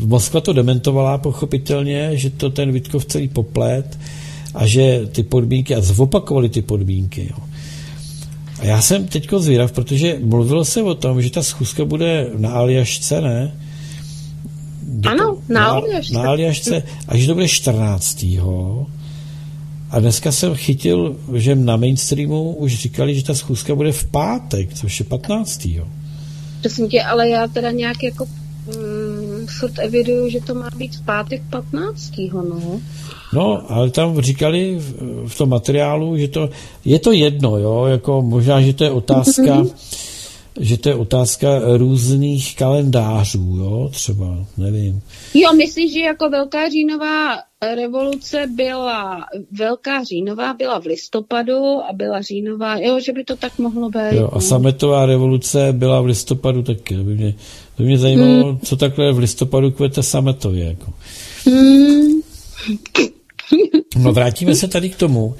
Moskva to dementovala pochopitelně, že to ten Witkov celý poplet a že ty podmínky, a zopakovali ty podmínky. Jo. A já jsem teďko zvědav, protože mluvilo se o tom, že ta schůzka bude na Aljašce, ne? Ano, na Aljašce. Na, na Aljašce, a že to bude čtrnáctého A dneska jsem chytil, že na mainstreamu už říkali, že ta schůzka bude v pátek, což je patnáctého Prosím tě, ale já teda nějak jako mm, furt eviduju, že to má být v pátek patnáctého no. No, ale tam říkali v, v tom materiálu, že to je to jedno, jo, jako možná, že to je otázka, mm-hmm. že to je otázka různých kalendářů, jo, třeba, nevím. Jo, myslíš, že jako Velká říjnová revoluce byla, Velká říjnová byla v listopadu a byla říjnová, jo, že by to tak mohlo být. Jo, a sametová revoluce byla v listopadu taky, to by mě, to by mě zajímalo, mm. co takhle v listopadu kvete sametově, jako. Mm. No, vrátíme se tady k tomu.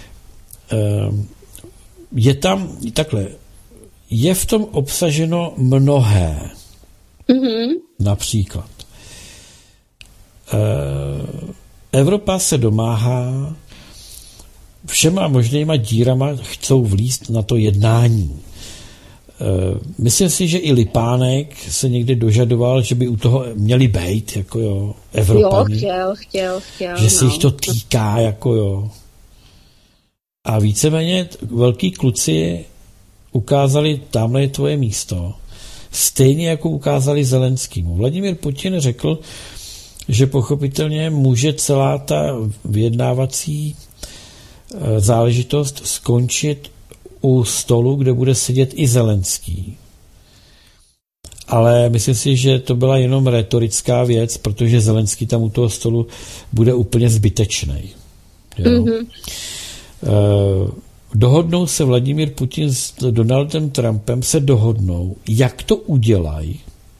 Je tam, takhle, je v tom obsaženo mnohé. Mm-hmm. Například. Evropa se domáhá, všema možnýma dírama chcou vlízt na to jednání. Myslím si, že i Lipánek se někdy dožadoval, že by u toho měli bejt, jako jo, Evropani. Jo, chtěl, chtěl, chtěl. Že se no. jich to týká, jako jo. A víceméně velký kluci ukázali, tamhle je tvoje místo. Stejně jako ukázali Zelenskýmu. Vladimír Putin řekl, že pochopitelně může celá ta vyjednávací záležitost skončit u stolu, kde bude sedět i Zelenský. Ale myslím si, že to byla jenom retorická věc, protože Zelenský tam u toho stolu bude úplně zbytečný. Mm-hmm. Dohodnou se Vladimír Putin s Donaldem Trumpem, se dohodnou, jak to udělají,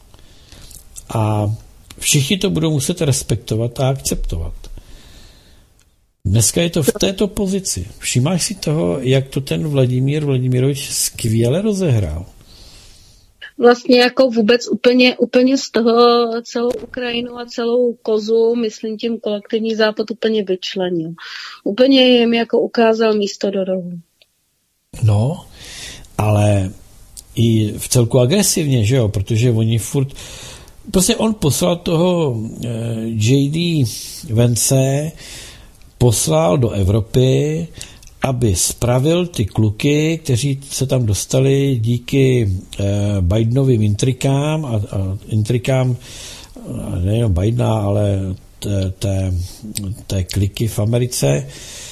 a všichni to budou muset respektovat a akceptovat. Dneska je to v této pozici. Všimáš si toho, jak to ten Vladimír Vladimirovič skvěle rozehrál? Vlastně jako vůbec úplně, úplně z toho celou Ukrajinu a celou kozu, myslím tím kolektivní západ, úplně vyčlenil. Úplně jim jako ukázal místo do rohu. No, ale i v celku agresivně, že jo, protože oni furt, prostě on poslal toho J D Vance, poslal do Evropy, aby spravil ty kluky, kteří se tam dostali díky eh, Bidenovým intrikám a, a intrikám nejenom Bidena, ale té, té, té kliky v Americe.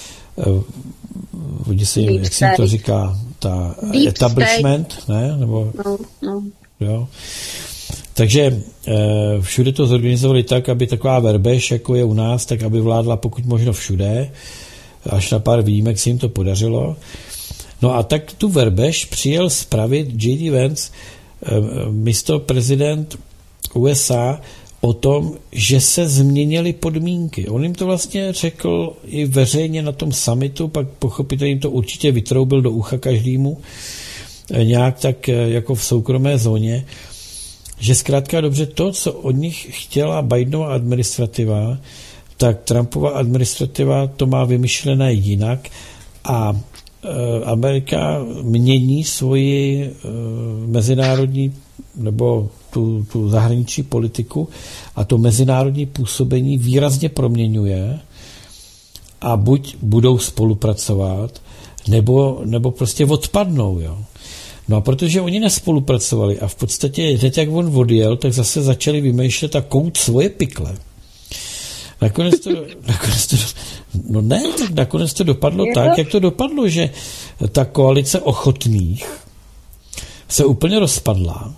Eh, si, jak se to říká? Ta Deep establishment, state. Ne? Nebo, no, no. Jo. Takže eh, všude to zorganizovali tak, aby taková verbež, jako je u nás, tak aby vládla pokud možno všude. Až na pár výjimek se jim to podařilo. No a tak tu verbež přijel spravit J D Vance, místo prezident U S A, o tom, že se změnily podmínky. On jim to vlastně řekl i veřejně na tom summitu, pak pochopitelně jim to určitě vytroubil do ucha každému, nějak tak jako v soukromé zóně, že zkrátka dobře to, co od nich chtěla Bidenova administrativa, tak Trumpova administrativa to má vymyšlené jinak a e, Amerika mění svoji e, mezinárodní nebo tu, tu zahraniční politiku a to mezinárodní působení výrazně proměňuje a buď budou spolupracovat, nebo, nebo prostě odpadnou. Jo. No a protože oni nespolupracovali a v podstatě teď, jak on odjel, tak zase začali vymýšlet a kout svoje pikle. Nakonec to, nakonec to, no ne, tak nakonec to dopadlo tak, jak to dopadlo, že ta koalice ochotných se úplně rozpadla.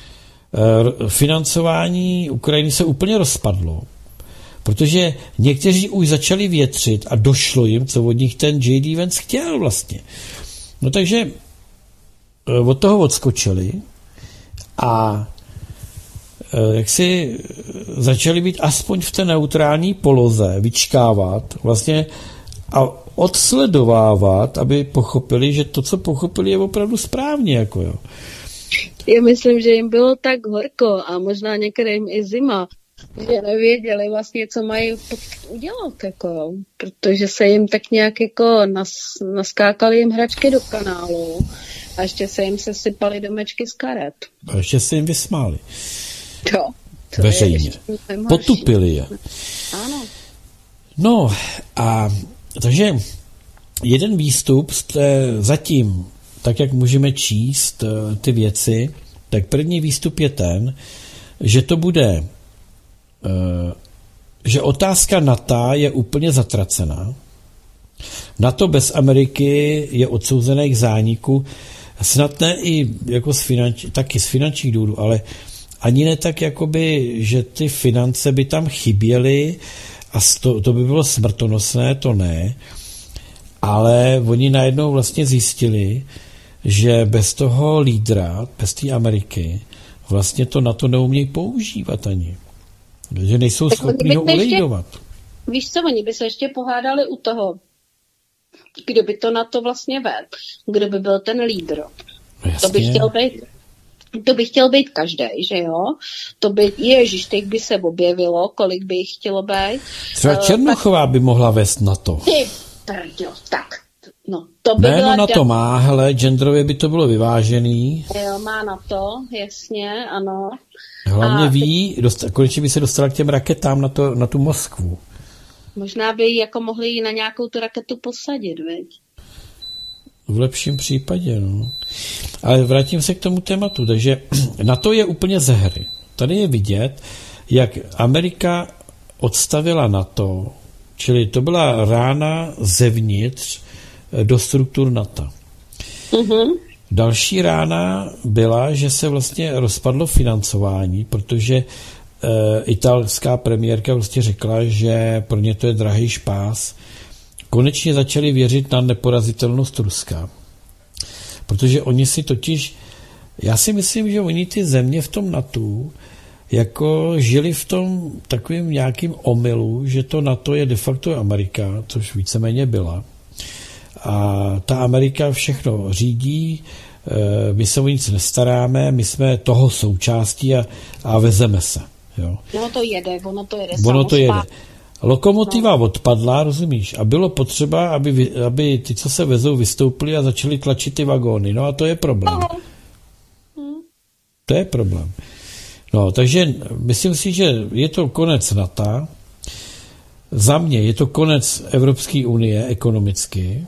Financování Ukrajiny se úplně rozpadlo, protože někteří už začali větřit a došlo jim, co od nich ten J D Vance chtěl vlastně. No takže od toho odskočili a jak si začali být aspoň v té neutrální poloze, vyčkávat vlastně a odsledovávat, aby pochopili, že to, co pochopili, je opravdu správně. Jako jo. Já myslím, že jim bylo tak horko a možná některým i zima že nevěděli vlastně, co mají udělat, jako, protože se jim tak nějak jako nas, naskákali jim hračky do kanálu a ještě se jim sesypaly domečky z karet. A ještě se jim vysmáli. Jo. To veřejně. Potupili je. Ano. No a takže jeden výstup jste zatím, tak jak můžeme číst ty věci, tak první výstup je ten, že to bude, že otázka NATO je úplně zatracená. NATO bez Ameriky je odsouzené k zániku, snad ne i jako z finanč, taky z finančních důvodů, ale ani ne tak, jakoby, že ty finance by tam chyběly a to, to by bylo smrtonosné, to ne, ale oni najednou vlastně zjistili, že bez toho lídra, bez té Ameriky, vlastně to na to neumějí používat ani. Že nejsou tak schopni ho ulejdovat. Víš co, oni by se ještě pohádali u toho, kdo by to na to vlastně vedl, kdo by byl ten lídr. Jasně. To by chtěl být To by chtěl být každej, že jo? To by, ježiš, teď by se objevilo, kolik by jich chtělo být. Třeba Černochová uh, by mohla vést na to. Ty, prdio, tak. No, to by ne, byla no na da- to má, hele, genderově by to bylo vyvážený. Jo, má na to, jasně, ano. Hlavně A ví, ty... dost, konečně by se dostala k těm raketám na, to, na tu Moskvu. Možná by jako mohli ji na nějakou tu raketu posadit, viď? V lepším případě, no. Ale vrátím se k tomu tématu, takže NATO je úplně ze hry. Tady je vidět, jak Amerika odstavila NATO, čili to byla rána zevnitř do struktur NATO. Mm-hmm. Další rána byla, že se vlastně rozpadlo financování, protože e, italská premiérka vlastně řekla, že pro ně to je drahý špás. Konečně začali věřit na neporazitelnost Ruska. Protože oni si totiž, já si myslím, že oni ty země v tom NATO jako žili v tom takovým nějakým omylu, že to NATO je de facto Amerika, což víceméně byla. A ta Amerika všechno řídí, my se o nic nestaráme, my jsme toho součástí a, a vezeme se. Jo. Ono to jede, ono to jede. Ono to jede. Lokomotiva no. odpadla, rozumíš? A bylo potřeba, aby, aby ty, co se vezou, vystoupili a začali tlačit ty vagóny. No a to je problém. Hmm. To je problém. No, takže myslím si, že je to konec NATO. Za mě je to konec Evropské unie ekonomicky.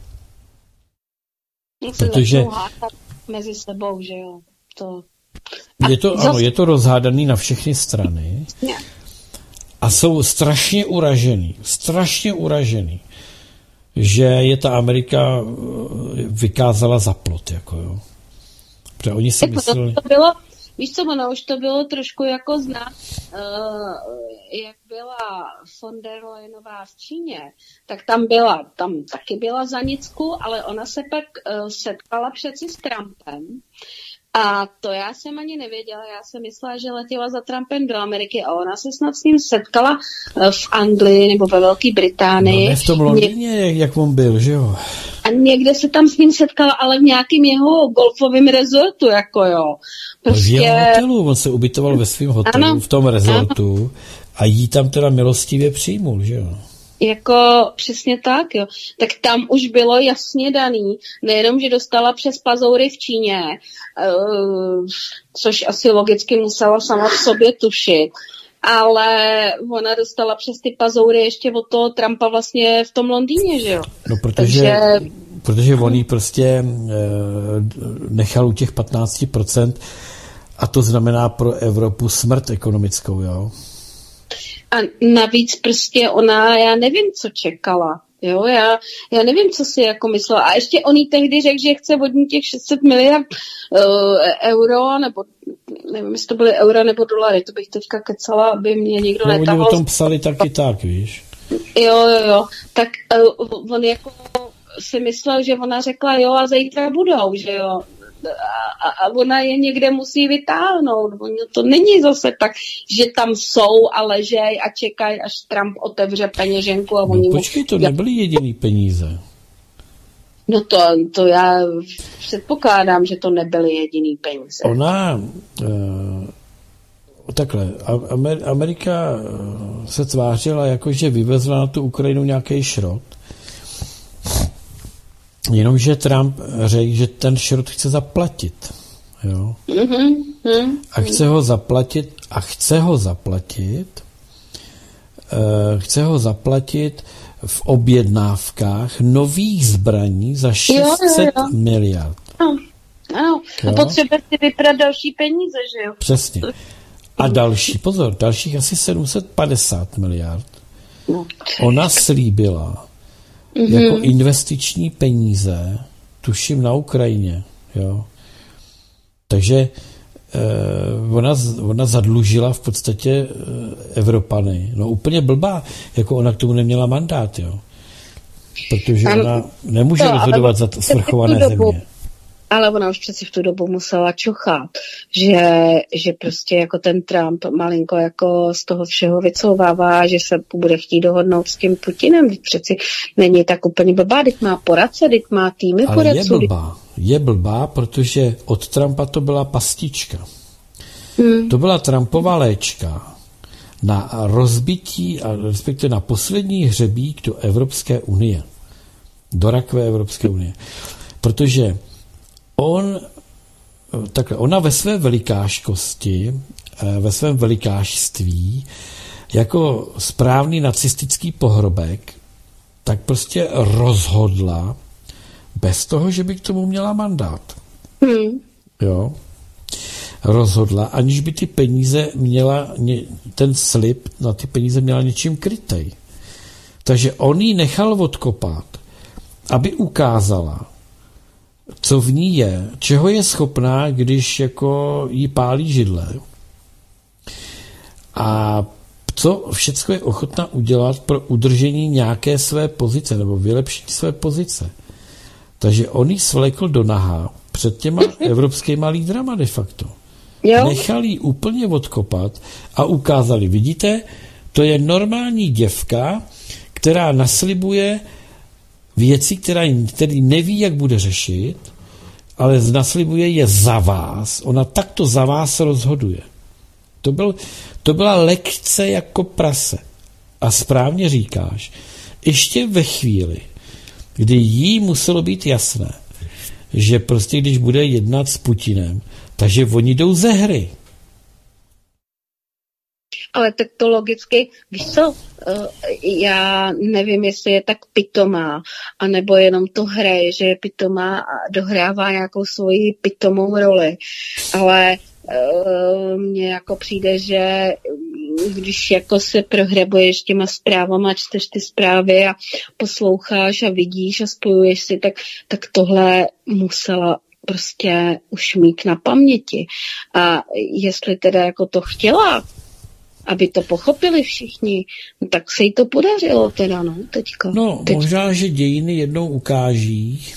Protože mezi sebou, že jo. To... Je to, ano, je to rozhádaný na všechny strany. Ne. A jsou strašně uražený, strašně uražený, že je ta Amerika vykázala za plot, jako jo. Protože oni si mysleli... To bylo, víš co, ono už to bylo trošku jako znát, uh, jak byla von der Leyenová v Číně, tak tam byla, tam taky byla za nicku, ale ona se pak uh, setkala přeci s Trumpem. A to já jsem ani nevěděla, já jsem myslela, že letěla za Trumpem do Ameriky a ona se snad s ním setkala v Anglii nebo ve Velké Británii. No ne v tom Londýně, Ně... jak on byl, že jo? A někde se tam s ním setkala, ale v nějakým jeho golfovém rezortu, jako jo. Prostě... V jeho hotelu, on se ubytoval ve svém hotelu, ano, v tom rezortu ano. A jí tam teda milostivě přijmul, že jo? Jako přesně tak, jo. Tak tam už bylo jasně daný, nejenom, že dostala přes pazoury v Číně, uh, což asi logicky musela sama v sobě tušit, ale ona dostala přes ty pazoury ještě od toho Trumpa vlastně v tom Londýně, že jo. No protože, Takže... protože on jí prostě uh, nechal u těch patnáct procent a to znamená pro Evropu smrt ekonomickou, jo. A navíc prostě ona, já nevím, co čekala, jo, já, já nevím, co si jako myslela. A ještě on jí tehdy řekl, že chce od ní těch šest set miliard uh, euro, nebo nevím, jestli to byly euro nebo dolary, to bych teďka kecala, aby mě někdo no, netahal. Oni o tom psali taky tak, víš. Jo, jo, jo, tak uh, on jako si myslel, že ona řekla, jo, a zítra budou, že jo. A, a ona je někde musí vytáhnout. To není zase tak, že tam jsou a ležej a čekají, až Trump otevře peněženku. A no oni počkej, mu... to nebyly jediný peníze. No to, to já předpokládám, že to nebyly jediný peníze. Ona, uh, takhle, Amerika se tvářila jako, že vyvezla na tu Ukrajinu nějaký šrot, jenomže Trump řekl, že ten šrot chce zaplatit. Jo? A chce ho zaplatit a chce ho zaplatit chce ho zaplatit v objednávkách nových zbraní za šest set jo, jo, jo. miliard. Ano, ano. A potřebuje si vyprat další peníze, že jo? Přesně. A další, pozor, dalších asi sedm set padesát miliard. No, ona slíbila mm-hmm. jako investiční peníze, tuším na Ukrajině, jo. Takže Ona, ona zadlužila v podstatě Evropany. No úplně blbá, jako ona k tomu neměla mandát, jo. Protože ano, ona nemůže to, rozhodovat za svrchované země. Ale ona už přeci v tu dobu musela čuchat, že, že prostě jako ten Trump malinko jako z toho všeho vycouvává, že se bude chtít dohodnout s tím Putinem. Přeci není tak úplně blbá, teď má poradce, teď má týmy ale poradců. Ale je blbá. Je blbá, protože od Trumpa to byla pastička. Hmm. To byla Trumpova léčka na rozbití, a respektive na poslední hřebík do Evropské unie. Do rakve Evropské unie. Protože on, takhle, ona ve své velikáškosti, ve svém velikášství, jako správný nacistický pohrobek, tak prostě rozhodla bez toho, že by k tomu měla mandát. Hmm. Jo. Rozhodla, aniž by ty peníze měla, ten slib na ty peníze měla něčím krytej. Takže on ji nechal odkopat, aby ukázala, co v ní je, čeho je schopná, když jako jí pálí židle. A co všecko je ochotná udělat pro udržení nějaké své pozice nebo vylepšení své pozice. Takže on jí svlékl do nahá před těma evropskýma lídrama de facto. Jo. Nechal jí úplně odkopat a ukázali, vidíte, to je normální děvka, která naslibuje věci, která, který neví, jak bude řešit, ale naslibuje je za vás. Ona takto za vás rozhoduje. To, byl, to byla lekce jako prase. A správně říkáš, ještě ve chvíli, kdy jí muselo být jasné, že prostě když bude jednat s Putinem, takže oni jdou ze hry. Ale tak to logicky, víš co, já nevím, jestli je tak pitomá, anebo jenom to hraje, že je pitomá a dohrává nějakou svoji pitomou roli, ale mně jako přijde, že když jako se prohrabuješ těma zprávama, čteš ty zprávy a posloucháš a vidíš a spojuješ si, tak, tak tohle musela prostě už mít na paměti. A jestli teda jako to chtěla, aby to pochopili všichni, tak se jí to podařilo teda, no, teďka. No, Teď... možná, že dějiny jednou ukáží,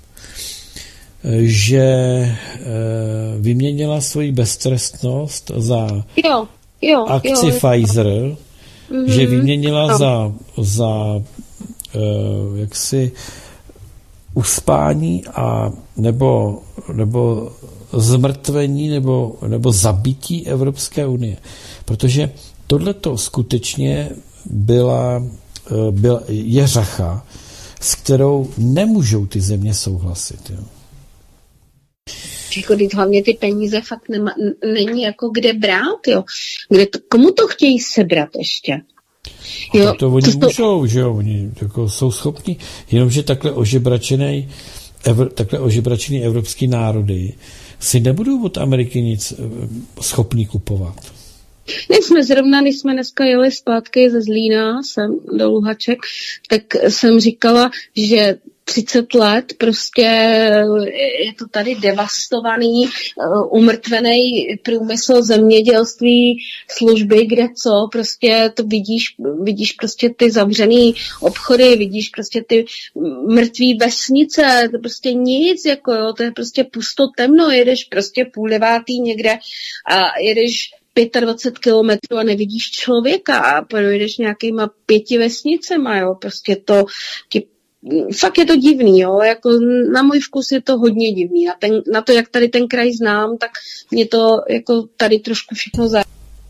že e, vyměnila svoji beztrestnost za jo, jo, akci jo, Pfizer, mm-hmm. že vyměnila no. za, za e, jaksi uspání a nebo, nebo zmrtvení nebo, nebo zabití Evropské unie. Protože tohleto skutečně byla, byla, je řacha, s kterou nemůžou ty země souhlasit. Jo. Jako, hlavně ty peníze fakt nema, není jako kde brát, jo. Kde to, komu to chtějí sebrat ještě? Jo, to oni to, můžou, že jo, oni jako jsou schopni, jenomže takhle ožebračený, evr, takhle ožebračený evropský národy si nebudou od Ameriky nic schopní kupovat. Když jsme zrovna, když jsme dneska jeli zpátky ze Zlína sem do Luhaček, tak jsem říkala, že třicet let prostě je to tady devastovaný, umrtvený průmysl, zemědělství, služby, kde co, prostě to vidíš, vidíš prostě ty zavřený obchody, vidíš prostě ty mrtvý vesnice, to prostě nic, jako jo, to je prostě pusto temno, jedeš prostě půl devátý někde a jedeš dvacet pět kilometrů a nevidíš člověka a projdeš nějakýma pěti vesnicema, jo, prostě to ti fakt je to divný, jo, jako na můj vkus je to hodně divný. Na, ten, na to, jak tady ten kraj znám, tak mě to jako tady trošku všechno zá...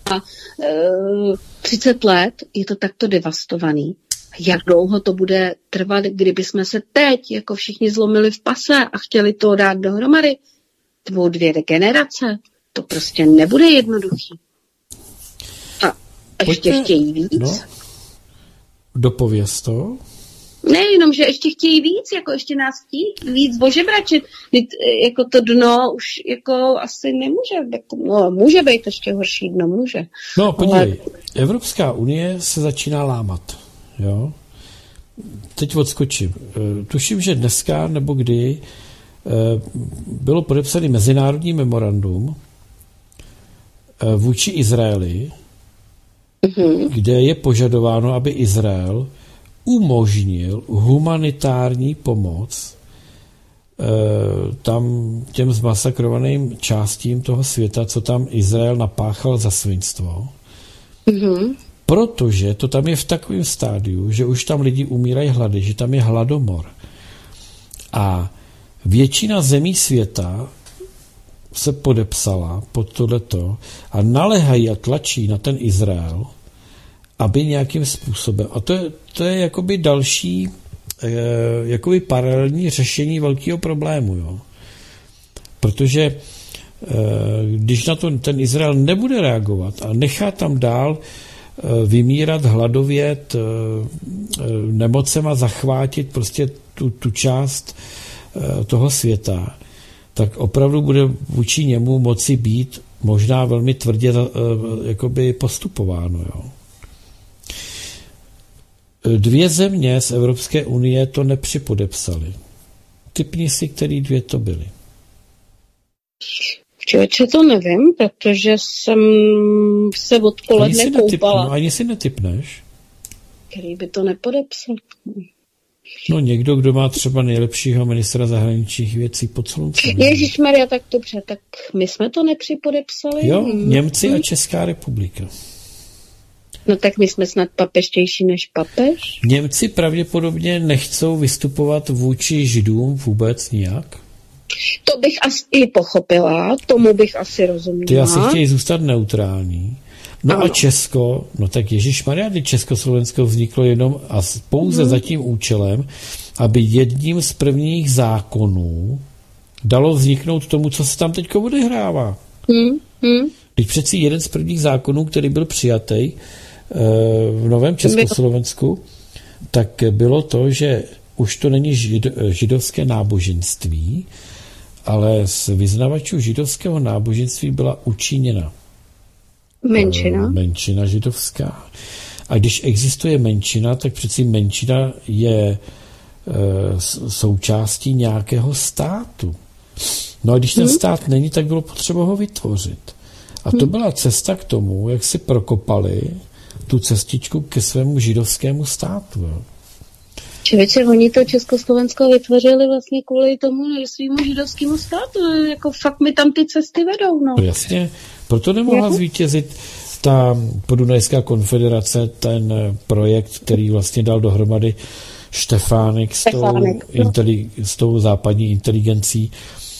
třicet let je to takto devastovaný. Jak dlouho to bude trvat, kdyby jsme se teď jako všichni zlomili v pase a chtěli to dát dohromady? To budou dvě generace. To prostě nebude jednoduchý. A ještě Pojďte, chtějí víc? No, dopověz to. Ne, jenom, že ještě chtějí víc, jako ještě nás chtějí víc ožebračit. Jako to dno už jako asi nemůže, no může být ještě horší dno, může. No podívej, Ale... Evropská unie se začíná lámat, jo. Teď odskočím. Tuším, že dneska nebo kdy bylo podepsané mezinárodní memorandum vůči Izraeli, mm-hmm. kde je požadováno, aby Izrael umožnil humanitární pomoc eh, tam těm zmasakrovaným částím toho světa, co tam Izrael napáchal za svinstvo. Mm-hmm. Protože to tam je v takovém stádiu, že už tam lidi umírají hlady, že tam je hladomor. A většina zemí světa se podepsala pod tohleto a naléhají a tlačí na ten Izrael, aby nějakým způsobem, a to je, to je jakoby další eh, jakoby paralelní řešení velkého problému, jo. Protože eh, když na to ten Izrael nebude reagovat a nechá tam dál eh, vymírat, hladovět, eh, nemocema zachvátit prostě tu, tu část eh, toho světa, tak opravdu bude vůči němu moci být možná velmi tvrdě eh, jakoby postupováno, jo. Dvě země z Evropské unie to nepřipodepsaly. Typni si, který dvě to byly. Člověče, to nevím, protože jsem se odpoledne ani koupala. No, ani si netypneš. Který by to nepodepsal? No někdo, kdo má třeba nejlepšího ministra zahraničních věcí pod sluncem. Ježišmarja, tak dobře, tak my jsme to nepřipodepsali. Jo, Němci a Česká republika. No tak my jsme snad papeštější než papež. Němci pravděpodobně nechcou vystupovat vůči Židům vůbec nijak. To bych asi i pochopila, tomu bych asi rozuměla. Ty asi chtějí zůstat neutrální. No ano. A Česko, no tak ježišmarja, kdy Československo vzniklo jenom a pouze hmm. za tím účelem, aby jedním z prvních zákonů dalo vzniknout tomu, co se tam teď odehrává. Hmm. Hmm. Když přeci jeden z prvních zákonů, který byl přijatý v novém Československu, tak bylo to, že už to není žid, židovské náboženství, ale z vyznavačů židovského náboženství byla učiněna menšina. menšina židovská. A když existuje menšina, tak přeci menšina je součástí nějakého státu. No a když ten hmm. stát není, tak bylo potřeba ho vytvořit. A to byla cesta k tomu, jak si prokopali tu cestičku ke svému židovskému státu. Jo. Člověče, oni to Československo vytvořili vlastně kvůli tomu svýmu židovskému státu. Jako fakt mi tam ty cesty vedou. No, no jasně, proto nemohla jako? zvítězit ta Podunajská konfederace, ten projekt, který vlastně dal dohromady Štefánek s tou, inteli- s tou západní inteligencí,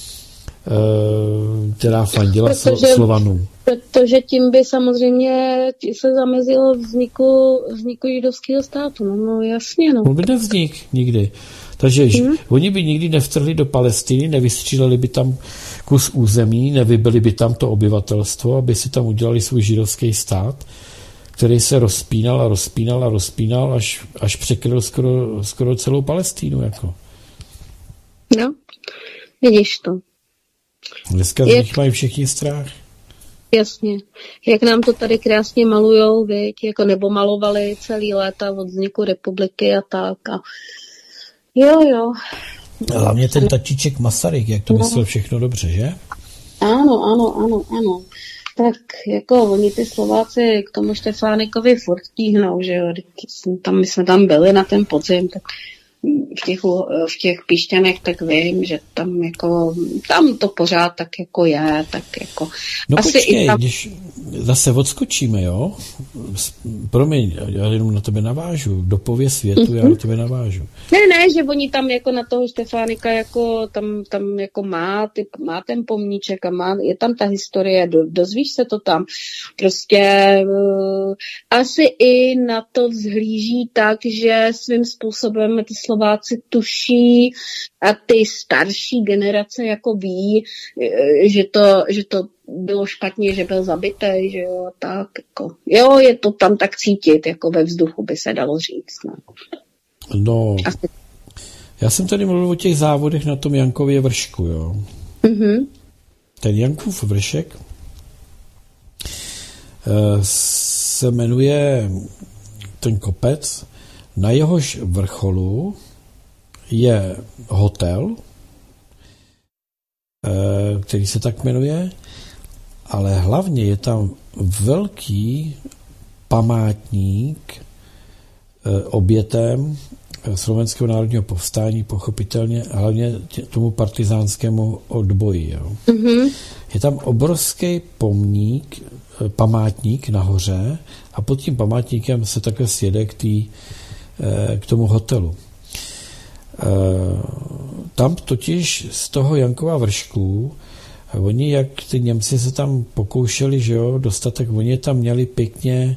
která fandila protože, Slovanům. Protože tím by samozřejmě se zamezilo vzniku, vzniku židovského státu. No, no jasně, no. On by nevznik nikdy. Takže hmm. oni by nikdy nevtrhli do Palestiny, nevystříleli by tam kus území, nevybili by tam to obyvatelstvo, aby si tam udělali svůj židovský stát, který se rozpínal a rozpínal a rozpínal, až, až překryl skoro, skoro celou Palestínu. Jako. No, vidíš to. Dneska z nich mají všichni strach. Jasně. Jak nám to tady krásně malujou, viď? Jako nebo malovali celý léta od vzniku republiky a tak. A... Jo, jo. Hlavně ten tatíček Masaryk, jak to no. myslel všechno dobře, že? Ano, ano, ano, ano. Tak jako oni ty Slováci k tomu Štefánikovi furt tíhnou, že jo. Tam, my jsme tam byli na ten podzim, tak v těch, v těch Pišťanech, tak vím, že tam jako, tam to pořád tak jako je, tak jako. No asi počkej, i tam... když zase odskočíme, jo? Promiň, já jenom na tebe navážu, do pověst světu, mm-hmm. já na tebe navážu. Ne, ne, že oni tam jako na toho Štefánika jako tam, tam jako má, ty, má ten pomníček a má, je tam ta historie, do, dozvíš se to tam. Prostě uh, asi i na to vzhlíží tak, že svým způsobem ty Slováci tuší a ty starší generace jako ví, že to, že to bylo špatně, že byl zabitý, že jo, tak jako, jo, je to tam tak cítit, jako ve vzduchu by se dalo říct, no. No, asi. Já jsem tady mluvil o těch závodech na tom Jankově vršku, jo. Mm-hmm. Ten Jankův vršek se jmenuje ten kopec, na jehož vrcholu je hotel, který se tak jmenuje, ale hlavně je tam velký památník obětem Slovenského národního povstání, pochopitelně, hlavně tomu partizánskému odboji. Jo. Mm-hmm. Je tam obrovský pomník, památník nahoře a pod tím památníkem se takhle sjede k, tý, k tomu hotelu. Tam totiž z toho Jankova vršku, oni, jak ty Němci se tam pokoušeli, že jo, dostat, tak oni tam měli pěkně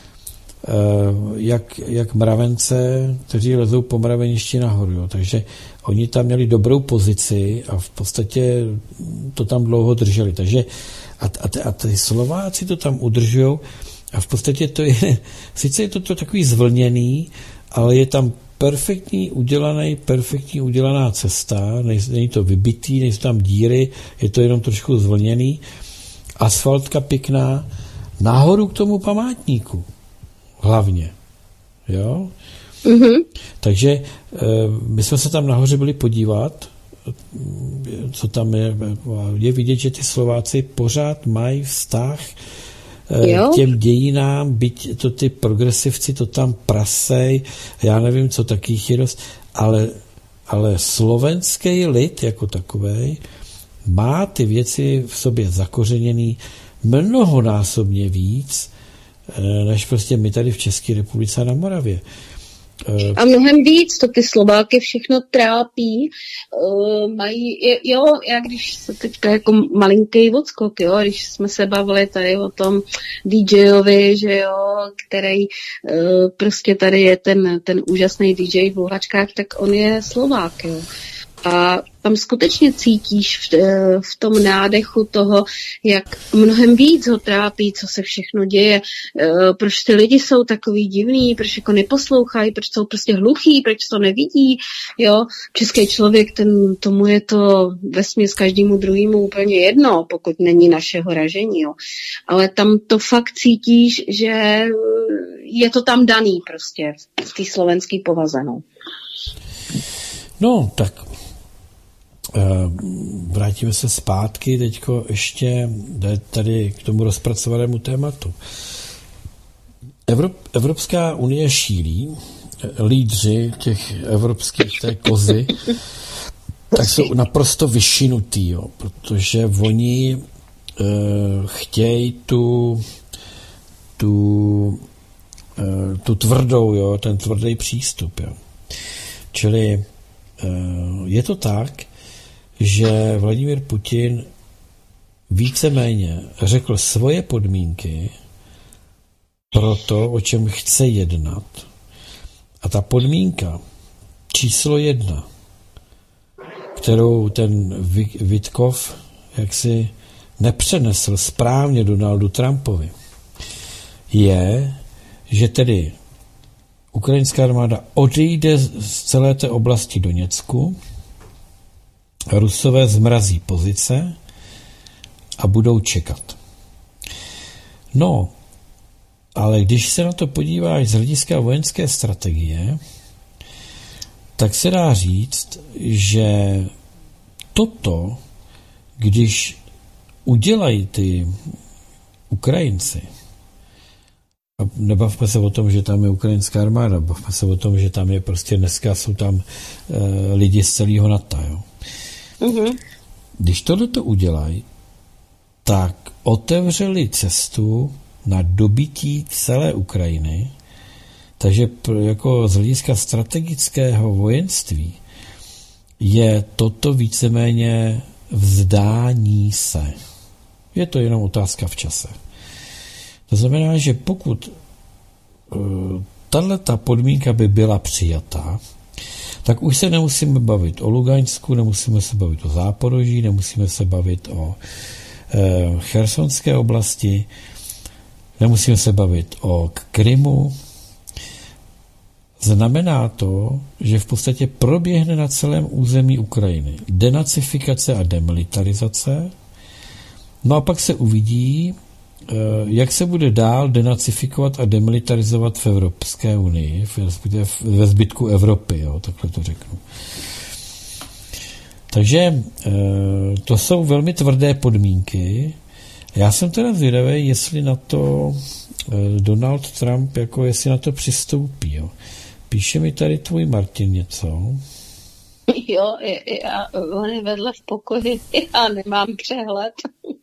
jak, jak mravence, kteří lezou po mraveništi nahoru. Jo. Takže oni tam měli dobrou pozici a v podstatě to tam dlouho drželi. Takže a, a, a ty Slováci to tam udržují a v podstatě to je, sice je to, to takový zvlněný, ale je tam perfektní udělaný, perfektní udělaná cesta, není to vybitý, nejsou tam díry, je to jenom trošku zvlněný, asfaltka pěkná, nahoru k tomu památníku. Hlavně. Jo? Mm-hmm. Takže my jsme se tam nahoře byli podívat, co tam je. Je vidět, že ty Slováci pořád mají vztah jo? k těm dějinám, byť to ty progresivci to tam prasej, já nevím, co takých je dost, ale, ale slovenský lid jako takovej má ty věci v sobě zakořeněný mnohonásobně víc, než prostě my tady v České republice a na Moravě. A mnohem víc to ty Slováky všechno trápí. Uh, mají, jo, já když se teďka jako malinký odskok, jo, když jsme se bavili tady o tom DJovi, že jo, který uh, prostě tady je ten, ten úžasný D J v Luhačkách, tak on je Slovák, jo. A tam skutečně cítíš v, v tom nádechu toho, jak mnohem víc ho trápí, co se všechno děje, proč ty lidi jsou takový divný, proč jako neposlouchají, proč jsou prostě hluchý, proč to nevidí, jo. Český člověk, ten, tomu je to vesměs každému druhému úplně jedno, pokud není našeho ražení, jo. Ale tam to fakt cítíš, že je to tam daný prostě v té slovenské povaze, no. No, tak vrátíme se zpátky teďko ještě tady k tomu rozpracovanému tématu. Evrop, Evropská unie šílí, lídři těch evropských té kozy, tak jsou naprosto vyšinutý, jo, protože oni uh, chtějí tu tu, uh, tu tvrdou, jo, ten tvrdý přístup, jo. Čili uh, je to tak, že Vladimír Putin víceméně řekl svoje podmínky pro to, o čem chce jednat. A ta podmínka číslo jedna, kterou ten Witkov jaksi nepřenesl správně Donaldu Trumpovi, je, že tedy ukrajinská armáda odejde z celé té oblasti Doněcku, Rusové zmrazí pozice a budou čekat. No, ale když se na to podíváš z hlediska vojenské strategie, tak se dá říct, že toto, když udělají ty Ukrajinci, A nebavme se o tom, že tam je ukrajinská armáda, bavme se o tom, že tam je prostě dneska jsou tam e, lidi z celého NATO. Jo. Mm-hmm. Když tohleto udělají, tak otevřeli cestu na dobytí celé Ukrajiny, takže jako z hlediska strategického vojenství je toto víceméně vzdání se. Je to jenom otázka v čase. To znamená, že pokud uh, tato podmínka by byla přijatá, tak už se nemusíme bavit o Lugansku, nemusíme se bavit o Záporoží, nemusíme se bavit o uh, Chersonské oblasti, nemusíme se bavit o Krymu. Znamená to, že v podstatě proběhne na celém území Ukrajiny denacifikace a demilitarizace, no a pak se uvidí, jak se bude dál denacifikovat a demilitarizovat v Evropské unii, ve zbytku Evropy, jo, takhle to řeknu. Takže to jsou velmi tvrdé podmínky. Já jsem teda zvědavý, jestli na to Donald Trump, jako jestli na to přistoupí. Jo. Píše mi tady tvůj Martin něco. Jo, já, on je vedle v pokoji, já nemám přehled.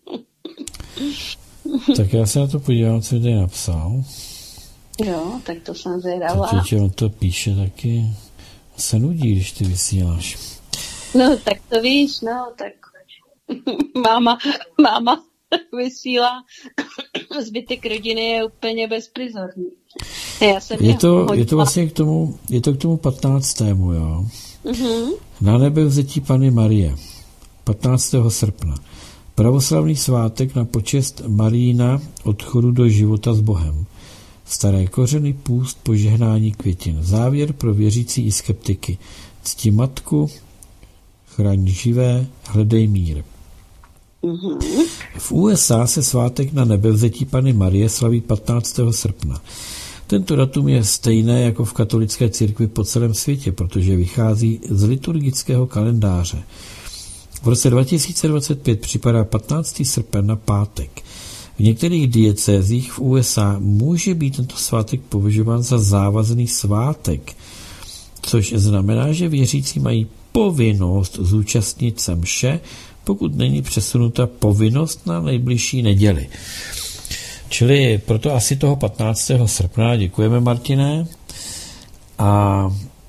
Tak já se na to podívám, co tady napsal. Jo, tak to jsem zvědavá. Takže on to píše taky. Se nudí, když ty vysíláš. No, tak to víš, no, tak máma, máma vysílá, zbytek rodiny je úplně bezprizorný. Já jsem je, to, je to vlastně k tomu, je to k tomu patnáctému jo. Mm-hmm. Na nebevzetí Panny Marie, patnáctého srpna. Pravoslavný svátek na počest Marína odchodu do života s Bohem. Staré kořeny, půst, požehnání květin. Závěr pro věřící i skeptiky. Cti matku, chraň živé, hledej mír. Mm-hmm. V U S A se svátek na nebevzetí Panny Marie slaví patnáctého srpna. Tento datum je stejné jako v katolické církvi po celém světě, protože vychází z liturgického kalendáře. V roce dva tisíce dvacet pět připadá patnáctého srpen na pátek. V některých diecézích v U S A může být tento svátek považován za závazný svátek, což znamená, že věřící mají povinnost zúčastnit se mše, pokud není přesunuta povinnost na nejbližší neděli. Čili proto asi toho patnáctého srpna, děkujeme, Martine, a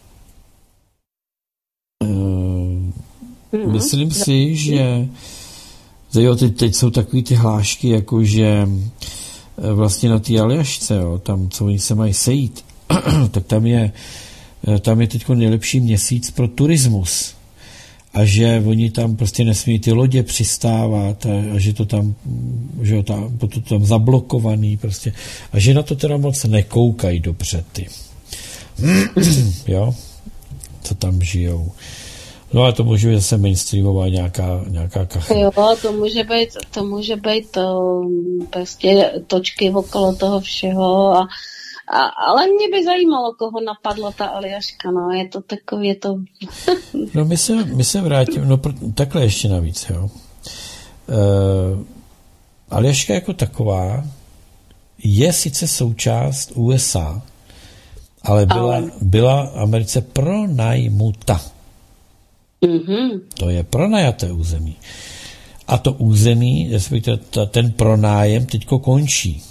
e, mm, myslím si, že jo, teď, teď jsou takový ty hlášky, jako že vlastně na té Aljašce, jo, tam, co oni se mají sejít, tak tam je tam je teď nejlepší měsíc pro turismus. A že oni tam prostě nesmí ty lodě přistávat a, a že to tam, že jo, tam, to tam zablokovaný prostě. A že na to teda moc nekoukají dobře ty. Jo? Co tam žijou. No a to může být zase mainstreamová nějaká, nějaká kachna. Jo, to může být, to může být to, prostě točky okolo toho všeho a A, ale mě by zajímalo, koho napadla ta Aljaška, no, je to takový, je to... No my se, my se vrátíme, no takhle ještě navíc, jo. Uh, Aljaška jako taková je sice součást U S A, ale byla, ale... byla Americe pronajmuta. Mm-hmm. To je pronajaté území. A to území, respektive ten pronájem teďko končí.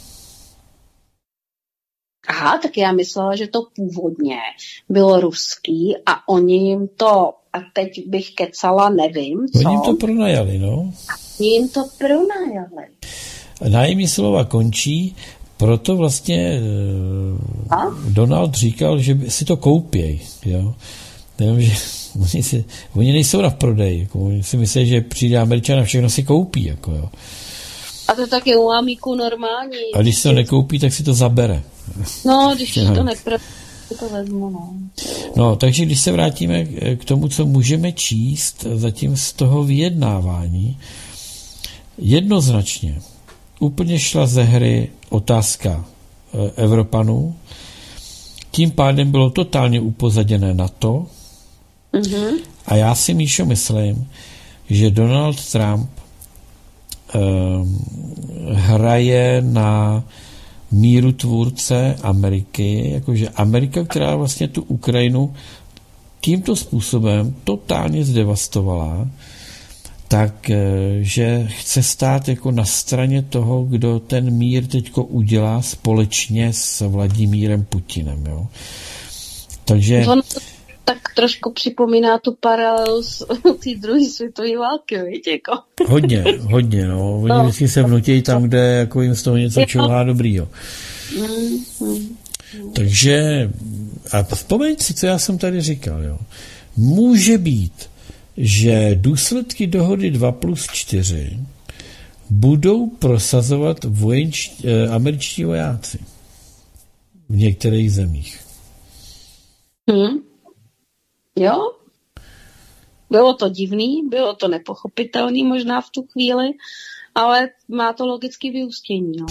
Aha, tak já myslela, že to původně bylo ruský a oni jim to, a teď bych kecala, nevím, co. Oni jim to pronajali, no. Oni jim to pronajali. Nájemní slova končí, proto vlastně a? Donald říkal, že si to koupěj, jo. Nevím, že oni, si, oni nejsou na prodej, jako, oni si myslí, že přijde Američan a všechno si koupí, jako jo. A to taky u amíku normální. A když se to nekoupí, tak si to zabere. No, když si to neprodá, to vezmu, no. No, takže když se vrátíme k tomu, co můžeme číst zatím z toho vyjednávání, jednoznačně úplně šla ze hry otázka Evropanů, tím pádem bylo totálně upozaděné NATO mm-hmm. a já si, Míšo, myslím, že Donald Trump um, hraje na mírutvůrce Ameriky, jakože Amerika, která vlastně tu Ukrajinu tímto způsobem totálně zdevastovala, tak, že chce stát jako na straně toho, kdo ten mír teďko udělá společně s Vladimírem Putinem. Jo. Takže... On to tak trošku připomíná tu paralelu z té druhé světové války, víte, jako. Hodně, hodně, no. Oni no. vždycky se vnutí tam, kde jako jim z toho něco čouhá dobrýho. Mm, mm. Takže, a vzpomeň si, co já jsem tady říkal, jo. Může být, že důsledky dohody dva plus čtyři budou prosazovat vojenč, eh, američtí vojáci v některých zemích. Hmm. Jo? Bylo to divný, bylo to nepochopitelný možná v tu chvíli, ale má to logické vyústění. No,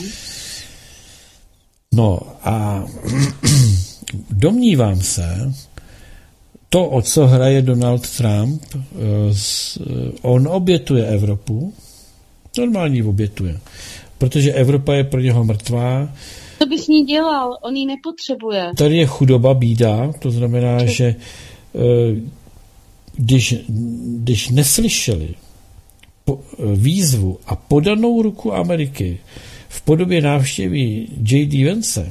no a domnívám se, to, o co hraje Donald Trump, on obětuje Evropu, normálně obětuje, protože Evropa je pro něho mrtvá. Co by s ní dělal? On ji nepotřebuje. Tady je chudoba, bída, to znamená, Či... že když, když neslyšeli výzvu a podanou ruku Ameriky v podobě návštěvy J D Vance,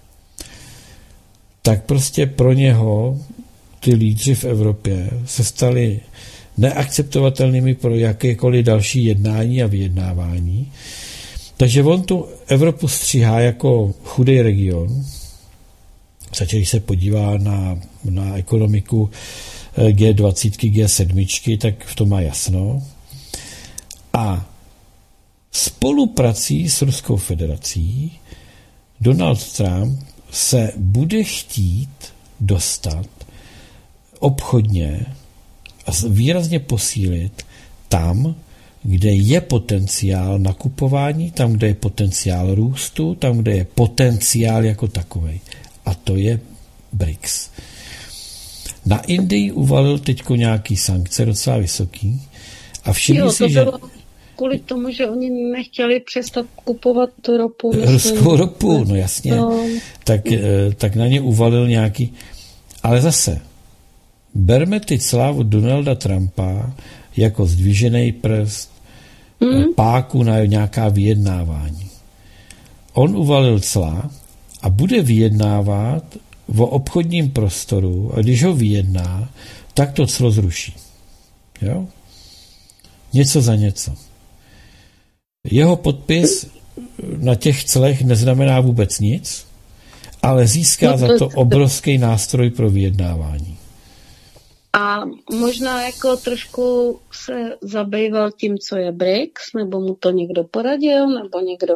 tak prostě pro něho ty lídři v Evropě se stali neakceptovatelnými pro jakékoliv další jednání a vyjednávání. Takže on tu Evropu stříhá jako chudý region, začal, když se podívá na, na ekonomiku G dvacet, G sedm, tak v tom má jasno. A spoluprací s Ruskou federací Donald Trump se bude chtít dostat obchodně a výrazně posílit tam, kde je potenciál nakupování, tam, kde je potenciál růstu, tam, kde je potenciál jako takovej. A to je B R I C S. Na Indii uvalil teďko nějaký sankce docela vysoký a všimli si, že... Kvůli tomu, že oni nechtěli přestat kupovat ropu. Ruskou ropu, no jasně. No. Tak, tak na ně uvalil nějaký... Ale zase, berme ty cla od Donalda Trumpa jako zdvižený prst, hmm. páku na nějaká vyjednávání. On uvalil cla a bude vyjednávat o obchodním prostoru a když ho vyjedná, tak to clo zruší. Jo? Něco za něco. Jeho podpis na těch clech neznamená vůbec nic, ale získá za to obrovský nástroj pro vyjednávání. A možná jako trošku se zabýval tím, co je B R I C S, nebo mu to někdo poradil, nebo někdo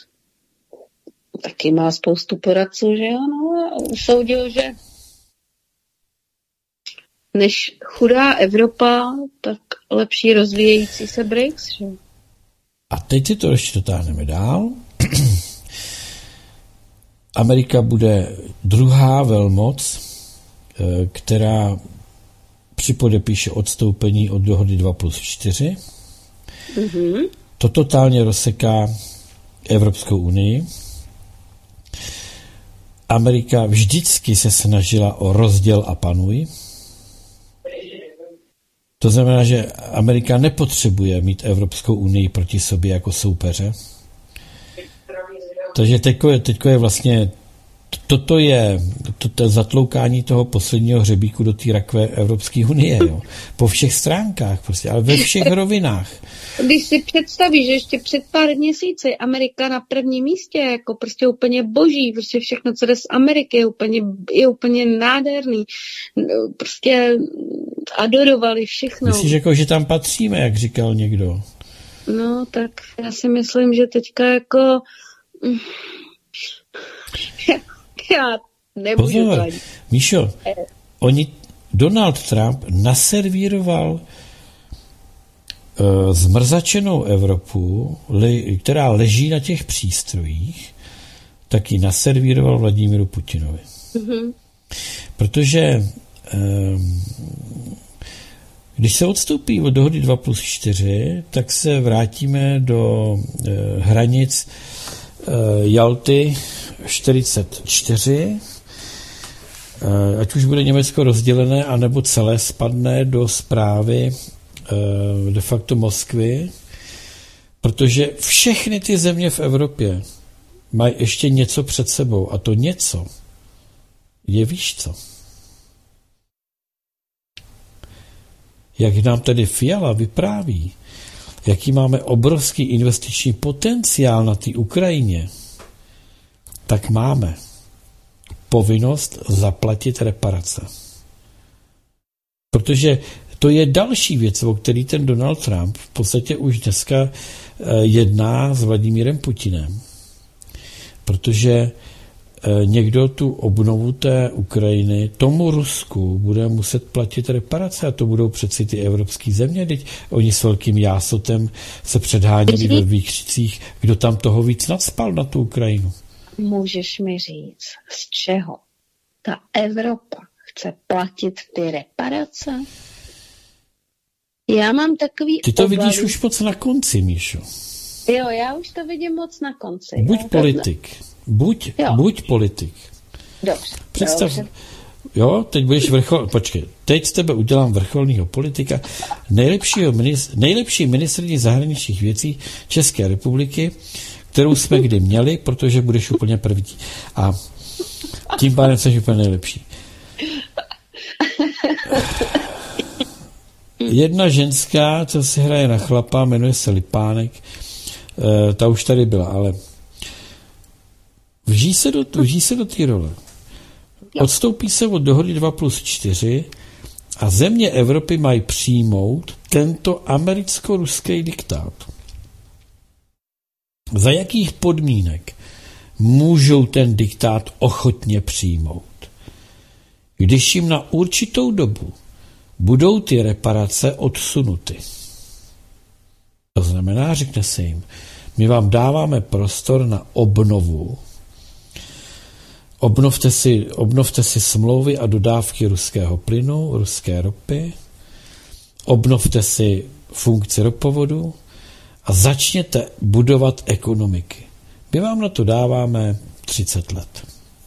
taky má spoustu poradců, že jo, no a usoudil, že než chudá Evropa, tak lepší rozvíjející se B R I C S, že? A teď si to ještě dotáhneme dál. Amerika bude druhá velmoc, která připodepíše odstoupení od dohody dva plus čtyři. Mm-hmm. To totálně rozseká Evropskou unii. Amerika vždycky se snažila o rozděl a panuj. To znamená, že Amerika nepotřebuje mít Evropskou unii proti sobě jako soupeře. Takže teďko je, teďko je vlastně toto je toto zatloukání toho posledního hřebíku do té rakve Evropské unie, jo. Po všech stránkách prostě, ale ve všech rovinách. Když si představíš, že ještě před pár měsíci Amerika na prvním místě, jako prostě úplně boží, prostě všechno, co jde z Ameriky, je úplně, je úplně nádherný. Prostě adorovali všechno. Myslíš, jako, že tam patříme, jak říkal někdo? No, tak já si myslím, že teďka jako... Já nemůžu Pozor, Míšo, oni, Donald Trump naservíroval uh, zmrzačenou Evropu, le, která leží na těch přístrojích, tak ji naservíroval Vladimíru Putinovi. Mm-hmm. Protože um, když se odstoupí od dohody dva plus čtyři, tak se vrátíme do uh, hranic Jalty čtyřicet čtyři, ať už bude Německo rozdělené, anebo celé spadne do správy de facto Moskvy, protože všechny ty země v Evropě mají ještě něco před sebou a to něco je, víš co? Jak nám tedy Fiala vypráví, jaký máme obrovský investiční potenciál na té Ukrajině, tak máme povinnost zaplatit reparace. Protože to je další věc, o který ten Donald Trump v podstatě už dneska jedná s Vladimírem Putinem. Protože někdo tu obnovu té Ukrajiny tomu Rusku bude muset platit reparace a to budou přeci ty evropské země, teď oni s velkým jásotem se předháněli ve výkřicích, kdo tam toho víc nadspal na tu Ukrajinu. Můžeš mi říct, z čeho ta Evropa chce platit ty reparace? Já mám takový Ty to obavy. Vidíš už moc na konci, Míšo. Jo, já už to vidím moc na konci. Buď jo, politik. Buď, buď politik. Dobře. Představ, dobře. Jo, teď budeš vrchol... Počkej, teď z tebe udělám vrcholného politika, nejlepšího minis, nejlepší ministryni zahraničních věcí České republiky, kterou jsme kdy měli, protože budeš úplně první. A tím pádem jsi úplně nejlepší. Jedna ženská, co si hraje na chlapa, jmenuje se Lipánek, e, ta už tady byla, ale vží se do, vží se do té role. Odstoupí se od dohody dva plus čtyři a země Evropy mají přijmout tento americko-ruský diktát. Za jakých podmínek můžou ten diktát ochotně přijmout? Když jim na určitou dobu budou ty reparace odsunuty. To znamená, řekne se jim, my vám dáváme prostor na obnovu. Obnovte si, obnovte si smlouvy a dodávky ruského plynu, ruské ropy. Obnovte si funkci ropovodu a začněte budovat ekonomiky. My vám na to dáváme třicet let.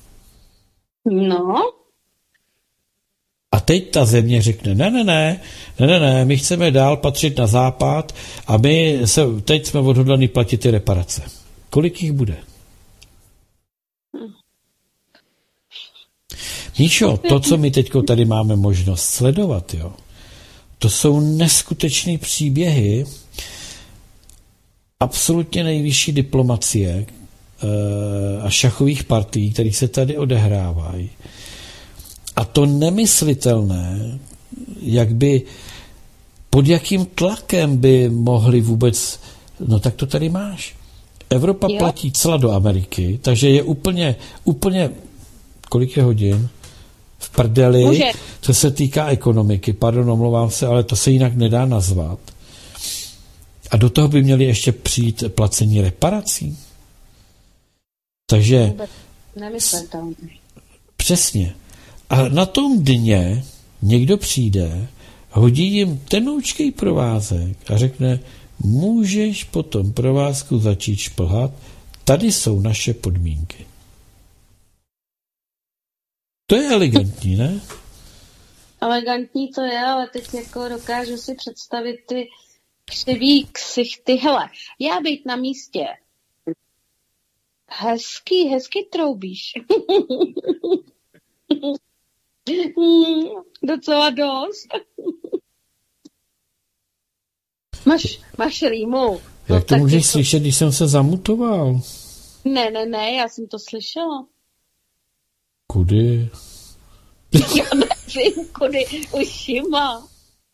No. A teď ta země řekne, ne, ne, ne, ne, ne, ne, my chceme dál patřit na západ a my se, teď jsme odhodlaní platit ty reparace. Kolik jich bude? Míšo, to, co my teď tady máme možnost sledovat, jo, to jsou neskutečné příběhy absolutně nejvyšší diplomacie e, a šachových partií, které se tady odehrávají. A to nemyslitelné, jak by, pod jakým tlakem by mohli vůbec, no tak to tady máš. Evropa jo. platí cla do Ameriky, takže je úplně, úplně, kolik je hodin? V prdeli, Může. co se týká ekonomiky, pardon, omlouvám se, ale to se jinak nedá nazvat. A do toho by měli ještě přijít placení reparací. Takže nemyslitelné. Přesně. A na tom dně někdo přijde, hodí jim tenoučkej provázek a řekne, můžeš po tom provázku začít šplhat, tady jsou naše podmínky. To je elegantní, ne? Elegantní to je, ale teď jako dokážu si představit ty křivý ksichty. Hele, já být na místě. Hezky, hezky troubíš. Docela dost. máš, máš rýmu. Jak no, to můžeš to... slyšet, když jsem se zamutoval? Ne, ne, ne, já jsem to slyšela. Kudy? Já nevím, kudy. Ušima.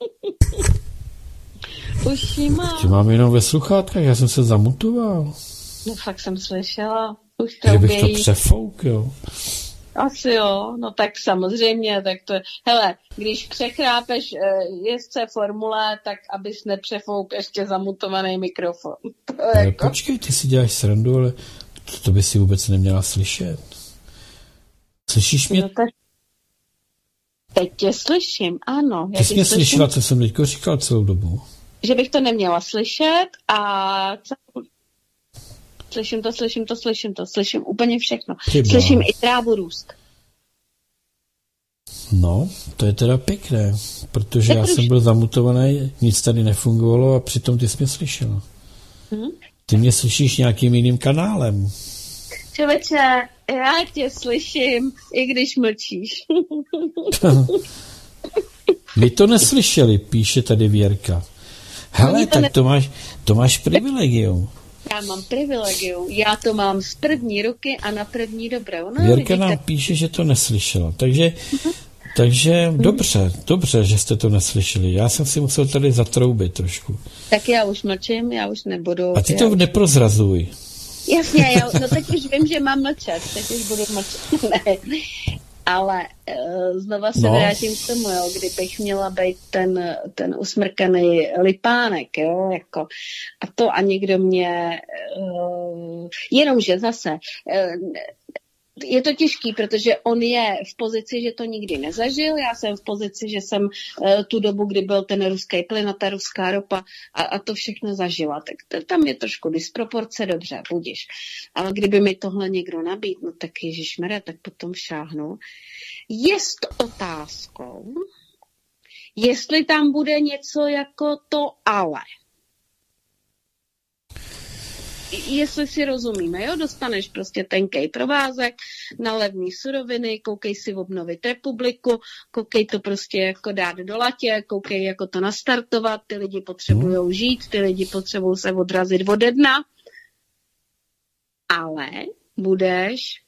Ušima. Tě mám jenom ve sluchátkách, já jsem se zamutoval. No fakt jsem slyšela. Už že bych to přefouk, jo. Asi jo, no tak samozřejmě, tak to je, hele, když přechrápeš uh, jezdce formule, tak abys nepřefouk ještě zamutovaný mikrofon. To ale jako... počkej, ty si děláš srandu, ale to, to by si vůbec neměla slyšet. Slyšíš mě? No tak... Teď tě slyším, ano. Ty jsi mě slyším, slyšela, co jsem teďko říkal celou dobu. Že bych to neměla slyšet a... Slyším to, slyším to, slyším to, slyším úplně všechno. Chyba. Slyším i trávu růst. No, to je teda pěkné, protože já jsem byl zamutovaný, nic tady nefungovalo a přitom ty jsi mě slyšela. Hmm? Ty mě slyšíš nějakým jiným kanálem. Člověče, já tě slyším, i když mlčíš. My to neslyšeli, píše tady Věrka. Hele, to tak ne... to, máš, to máš privilegium. Já mám privilegium. Já to mám z první ruky a na první dobrou. No, Věrka vidíte. nám píše, že to neslyšela. Takže, takže hmm. dobře, dobře, že jste to neslyšeli. Já jsem si musel tady zatroubit trošku. Tak já už mlčím, já už nebudu. A ty to už... neprozrazuj. Jasně, já, no teď už vím, že mám mlčet. Teď už budu mlčet. Ne. Ale uh, znova se no. vrátím k tomu, jo, kdybych měla být ten, ten usmrkaný lipánek, jo, jako. A to a někdo mě, uh, jenomže zase, uh, je to těžký, protože on je v pozici, že to nikdy nezažil, já jsem v pozici, že jsem uh, tu dobu, kdy byl ten ruský plyn a ta ruská ropa a, a to všechno zažila. Tak t- tam je trošku disproporce, dobře, budiš. Ale kdyby mi tohle někdo nabít, no tak ježišmarja, tak potom šáhnu. Je s otázkou, jestli tam bude něco jako to ale. Jestli si rozumíme, jo, dostaneš prostě tenkej provázek na levný suroviny, koukej si obnovit republiku, koukej to prostě jako dát do latě, koukej jako to nastartovat, ty lidi potřebujou žít, ty lidi potřebují se odrazit ode dna, ale budeš,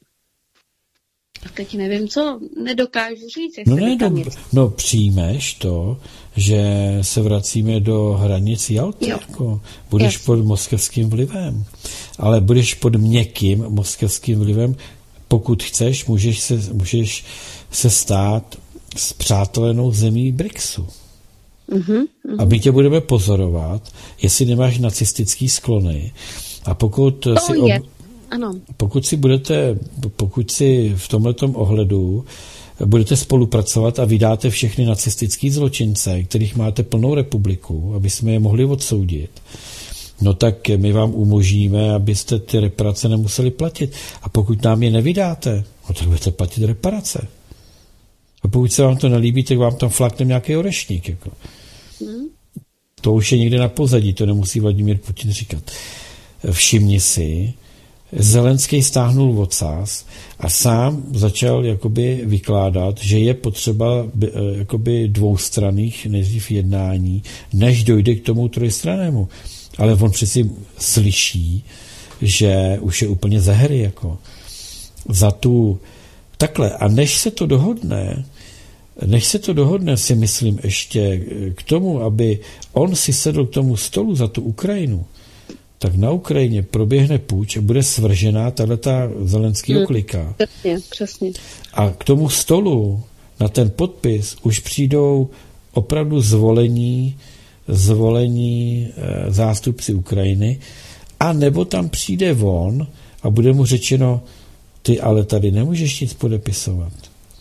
a teď nevím co, nedokážu říct, jestli no, ne, do, no přijmeš to, že se vracíme do hranic Jalty, jako budeš Jasně. pod moskevským vlivem, ale budeš pod měkkým moskevským vlivem, pokud chceš, můžeš se, můžeš se stát spřátelenou zemí BRICSu. Mm-hmm, mm-hmm. A my tě budeme pozorovat, jestli nemáš nacistický sklony a pokud to si... Je. Ob... Ano. Pokud si budete, pokud si v tomhletom ohledu budete spolupracovat a vydáte všechny nacistický zločince, kterých máte plnou republiku, aby jsme je mohli odsoudit, no tak my vám umožníme, abyste ty reparace nemuseli platit. A pokud nám je nevydáte, no tak budete platit reparace. A pokud se vám to nelíbí, tak vám tam flakne nějaký orešník. Jako. Hmm. To už je někde na pozadí, to nemusí Vladimír Putin říkat. Všimni si, Zelenský stáhnul ocas a sám začal jakoby vykládat, že je potřeba jakoby dvoustranných nejdřív jednání, než dojde k tomu trojstrannému. Ale on přeci slyší, že už je úplně za hry, jako za tu takhle. A než se to dohodne, než se to dohodne, si myslím ještě k tomu, aby on si sedl k tomu stolu za tu Ukrajinu, tak na Ukrajině proběhne půjč a bude svržená tato Zelenskýho klika. Přesně, přesně. A k tomu stolu, na ten podpis, už přijdou opravdu zvolení, zvolení e, zástupci Ukrajiny, a nebo tam přijde on a bude mu řečeno, ty ale tady nemůžeš nic podepisovat.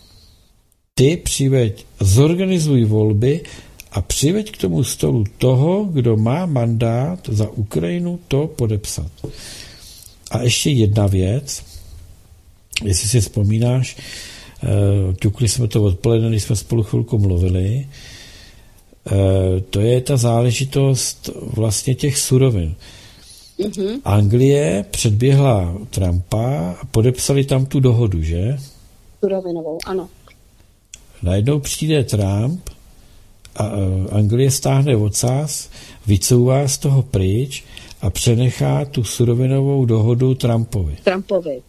Ty přiveď, zorganizuj volby a přiveď k tomu stolu toho, kdo má mandát za Ukrajinu to podepsat. A ještě jedna věc, jestli si vzpomínáš, ťukli jsme to odpoledne, když jsme spolu chvilku mluvili, to je ta záležitost vlastně těch surovin. Mm-hmm. Anglie předběhla Trumpa a podepsali tam tu dohodu, že? Surovinovou, ano. Najednou přijde Trump a Anglie stáhne ocas, vycouvá z toho pryč a přenechá tu surovinovou dohodu Trumpovi. Trumpovi.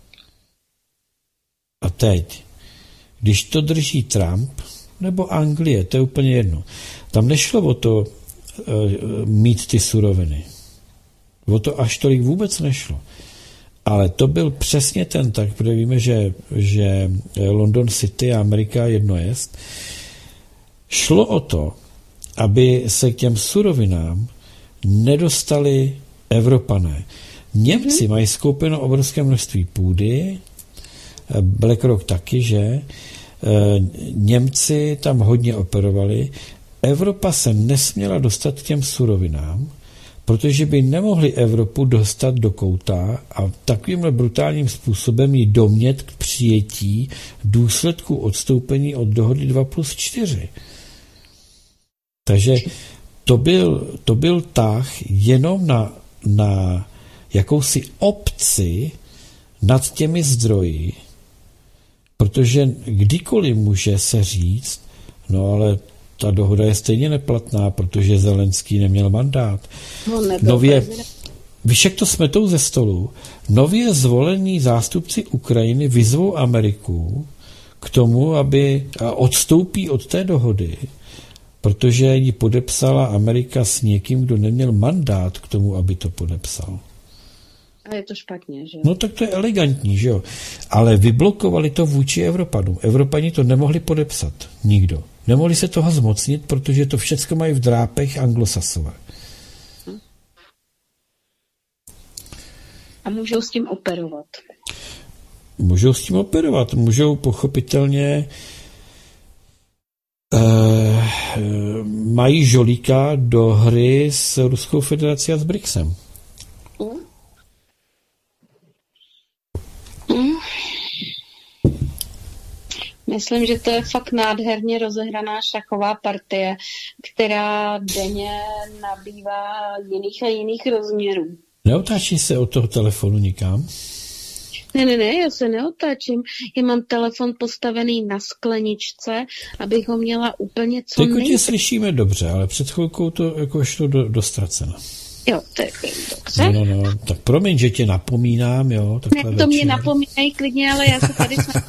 A teď, když to drží Trump nebo Anglie, to je úplně jedno. Tam nešlo o to uh, mít ty suroviny. O to až tolik vůbec nešlo. Ale to byl přesně ten tak, protože víme, že, že London City a Amerika jedno jest. Šlo o to, aby se k těm surovinám nedostali Evropané. Němci hmm. mají skoupeno obrovské množství půdy, BlackRock taky, že? Němci tam hodně operovali. Evropa se nesměla dostat k těm surovinám, protože by nemohli Evropu dostat do kouta a takovýmhle brutálním způsobem ji domět k přijetí důsledku odstoupení od dohody dva plus čtyři. Takže to byl, to byl tah jenom na, na jakousi obci nad těmi zdroji, protože kdykoliv může se říct, no ale ta dohoda je stejně neplatná, protože Zelenský neměl mandát. No, Nově, víš, jak to smetou ze stolu, nově zvolení zástupci Ukrajiny vyzvou Ameriku k tomu, aby odstoupí od té dohody, protože ji podepsala Amerika s někým, kdo neměl mandát k tomu, aby to podepsal. A je to špatně, že jo? No tak to je elegantní, že jo? Ale vyblokovali to vůči Evropanům. Evropani to nemohli podepsat. Nikdo. Nemohli se toho zmocnit, protože to všechno mají v drápech Anglosasové. A můžou s tím operovat. Můžou s tím operovat. Můžou pochopitelně eh, mají žolíka do hry s Ruskou federací a s BRICSem. Mm. Mm. Myslím, že to je fakt nádherně rozehraná šachová partie, která denně nabývá jiných a jiných rozměrů. Neotáčí se od toho telefonu nikam? Ne, ne, ne, já se neotáčím. Já mám telefon postavený na skleničce, abych ho měla úplně co nejvíc. nejvíc. Teď slyšíme dobře, ale před chvilkou to jako šlo do, dostraceno. Jo, to je dobře. No, no, no, tak promiň, že tě napomínám, jo. Ne, to večer. Mě napomínají klidně, ale já se tady jsem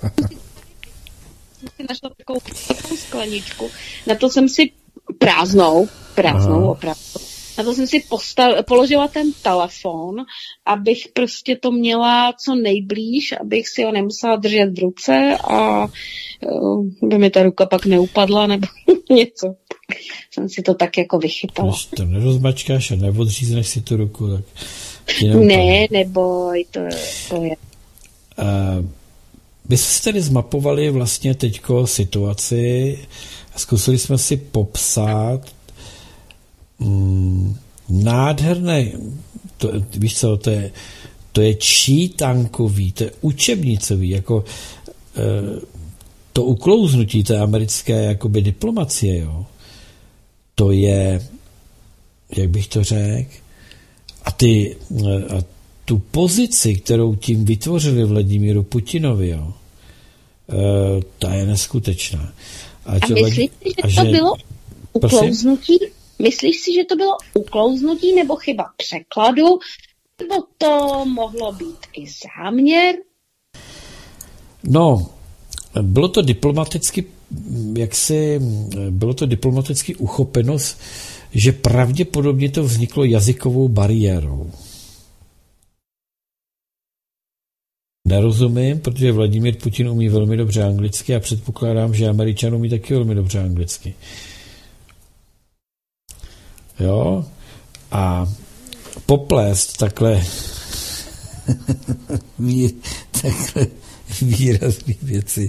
si našla takovou, takovou skleničku. Na to jsem si prázdnou, prázdnou opravdu. Na to jsem si postav, položila ten telefon, abych prostě to měla co nejblíž, abych si ho nemusela držet v ruce a by mi ta ruka pak neupadla nebo něco. Jsem si to tak jako vychytala. Když to nerozmačkáš a neodřízneš si tu ruku, tak ti neupadne. Ne, neboj, to, to je. Uh, my jsme tedy zmapovali vlastně teďko situaci a zkusili jsme si popsat Mm, nádherné, to, víš co, to je, to je čítankový, to je učebnicový, jako e, to uklouznutí té americké jakoby diplomacie, jo, to je, jak bych to řekl, a, ty, a tu pozici, kterou tím vytvořili Vladimíru Putinovi, jo, e, ta je neskutečná. A, a myslíš si, že to že, bylo uklouznutí? Myslíš si, že to bylo uklouznutí nebo chyba překladu? Nebo to mohlo být i záměr? No, bylo to diplomaticky, jaksi, bylo to diplomaticky uchopeno, že pravděpodobně to vzniklo jazykovou bariérou. Nerozumím, protože Vladimír Putin umí velmi dobře anglicky a předpokládám, že Američan umí taky velmi dobře anglicky. Jo? A poplést takhle takhle výrazné věci.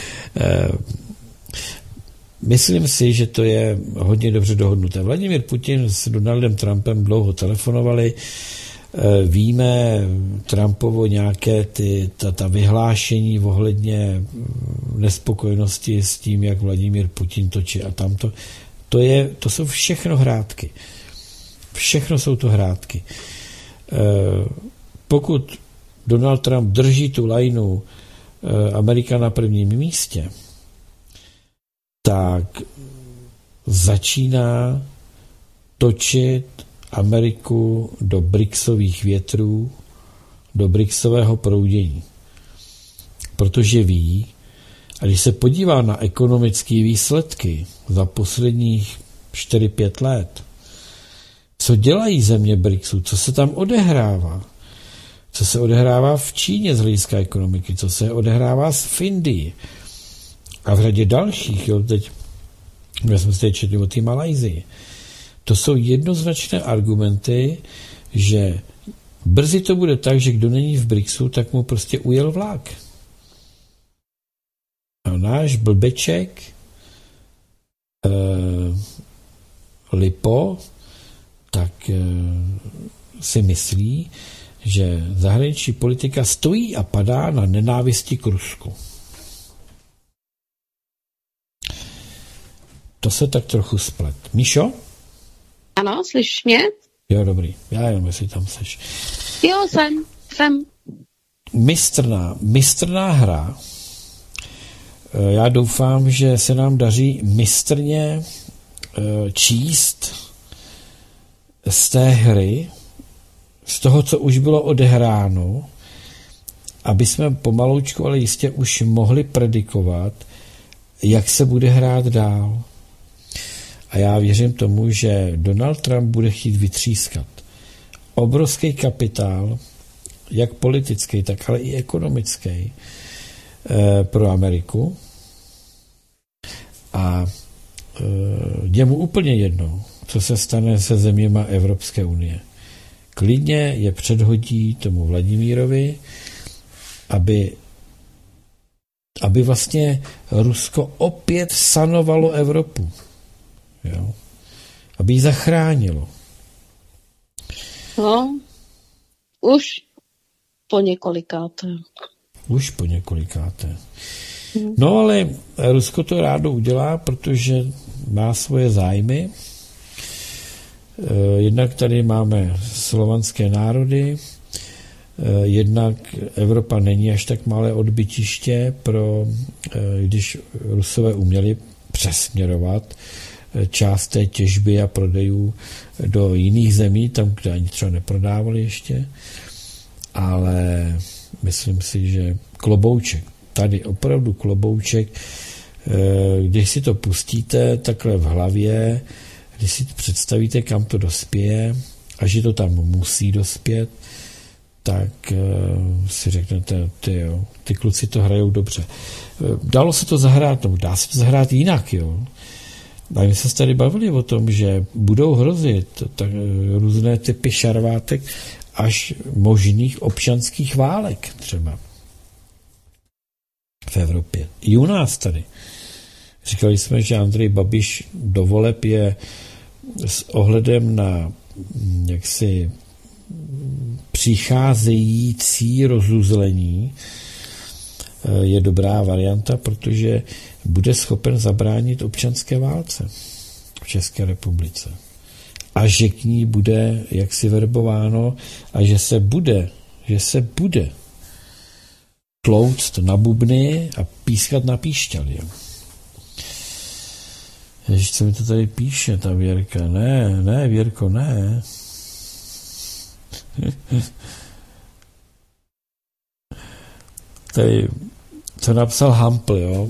Myslím si, že to je hodně dobře dohodnuté. Vladimír Putin s Donaldem Trumpem dlouho telefonovali. Víme Trumpovo nějaké ty, ta, ta vyhlášení ohledně nespokojenosti s tím, jak Vladimír Putin točí a tamto. To, je, to jsou všechno hrátky. Všechno jsou to hrátky. E, pokud Donald Trump drží tu lajnu e, Amerika na prvním místě, tak začíná točit Ameriku do BRICSových větrů, do BRICSového proudění. Protože ví, a když se podívá na ekonomické výsledky za posledních čtyři pět let, co dělají země BRICSu, co se tam odehrává, co se odehrává v Číně z hlediska ekonomiky, co se odehrává v Indii a v řadě dalších, jo, teď já jsme se četli o té Malajzii. To jsou jednoznačné argumenty, že brzy to bude tak, že kdo není v BRICSu, tak mu prostě ujel vlák. A náš blbeček eh, Lipo tak e, si myslí, že zahraniční politika stojí a padá na nenávisti k Rusku. To se tak trochu splet. Míšo? Ano, slyš mě? Jo, dobrý. Já jenom, jestli tam seš. Jo, jsem, jsem. Mistrná, mistrná hra. Já doufám, že se nám daří mistrně číst z té hry, z toho, co už bylo odehráno, aby jsme pomaloučku, ale jistě už mohli predikovat, jak se bude hrát dál. A já věřím tomu, že Donald Trump bude chtít vytřískat obrovský kapitál, jak politický, tak ale i ekonomický, pro Ameriku. A je mu úplně jedno, co se stane se zeměma Evropské unie. Klidně je předhodí tomu Vladimírovi, aby, aby vlastně Rusko opět sanovalo Evropu. Jo? Aby ji zachránilo. No, už po několikáté. Už po několikáté. No ale Rusko to rádo udělá, protože má svoje zájmy. Jednak tady máme slovanské národy, jednak Evropa není až tak malé odbytiště, pro, když Rusové uměli přesměrovat část té těžby a prodejů do jiných zemí, tam, kde ani třeba neprodávali ještě, ale myslím si, že klobouček, tady opravdu klobouček, když si to pustíte takhle v hlavě, když si představíte, kam to dospěje a že to tam musí dospět, tak si řeknete, ty, jo, ty kluci to hrajou dobře. Dalo se to zahrát, no, dá se to zahrát jinak, jo. A my se tady bavili o tom, že budou hrozit tak, různé typy šarvátek až možných občanských válek třeba v Evropě. I u nás tady. Říkali jsme, že Andrej Babiš do voleb je s ohledem na jaksi přicházející rozuzlení je dobrá varianta, protože bude schopen zabránit občanské válce v České republice. A že k ní bude jaksi verbováno a že se bude, že se bude tlouct na bubny a pískat na píšťaly. Ježiš, co mi to tady píše, ta Věrka? Ne, ne, Věrko, ne. Tady, co napsal Hampl, jo.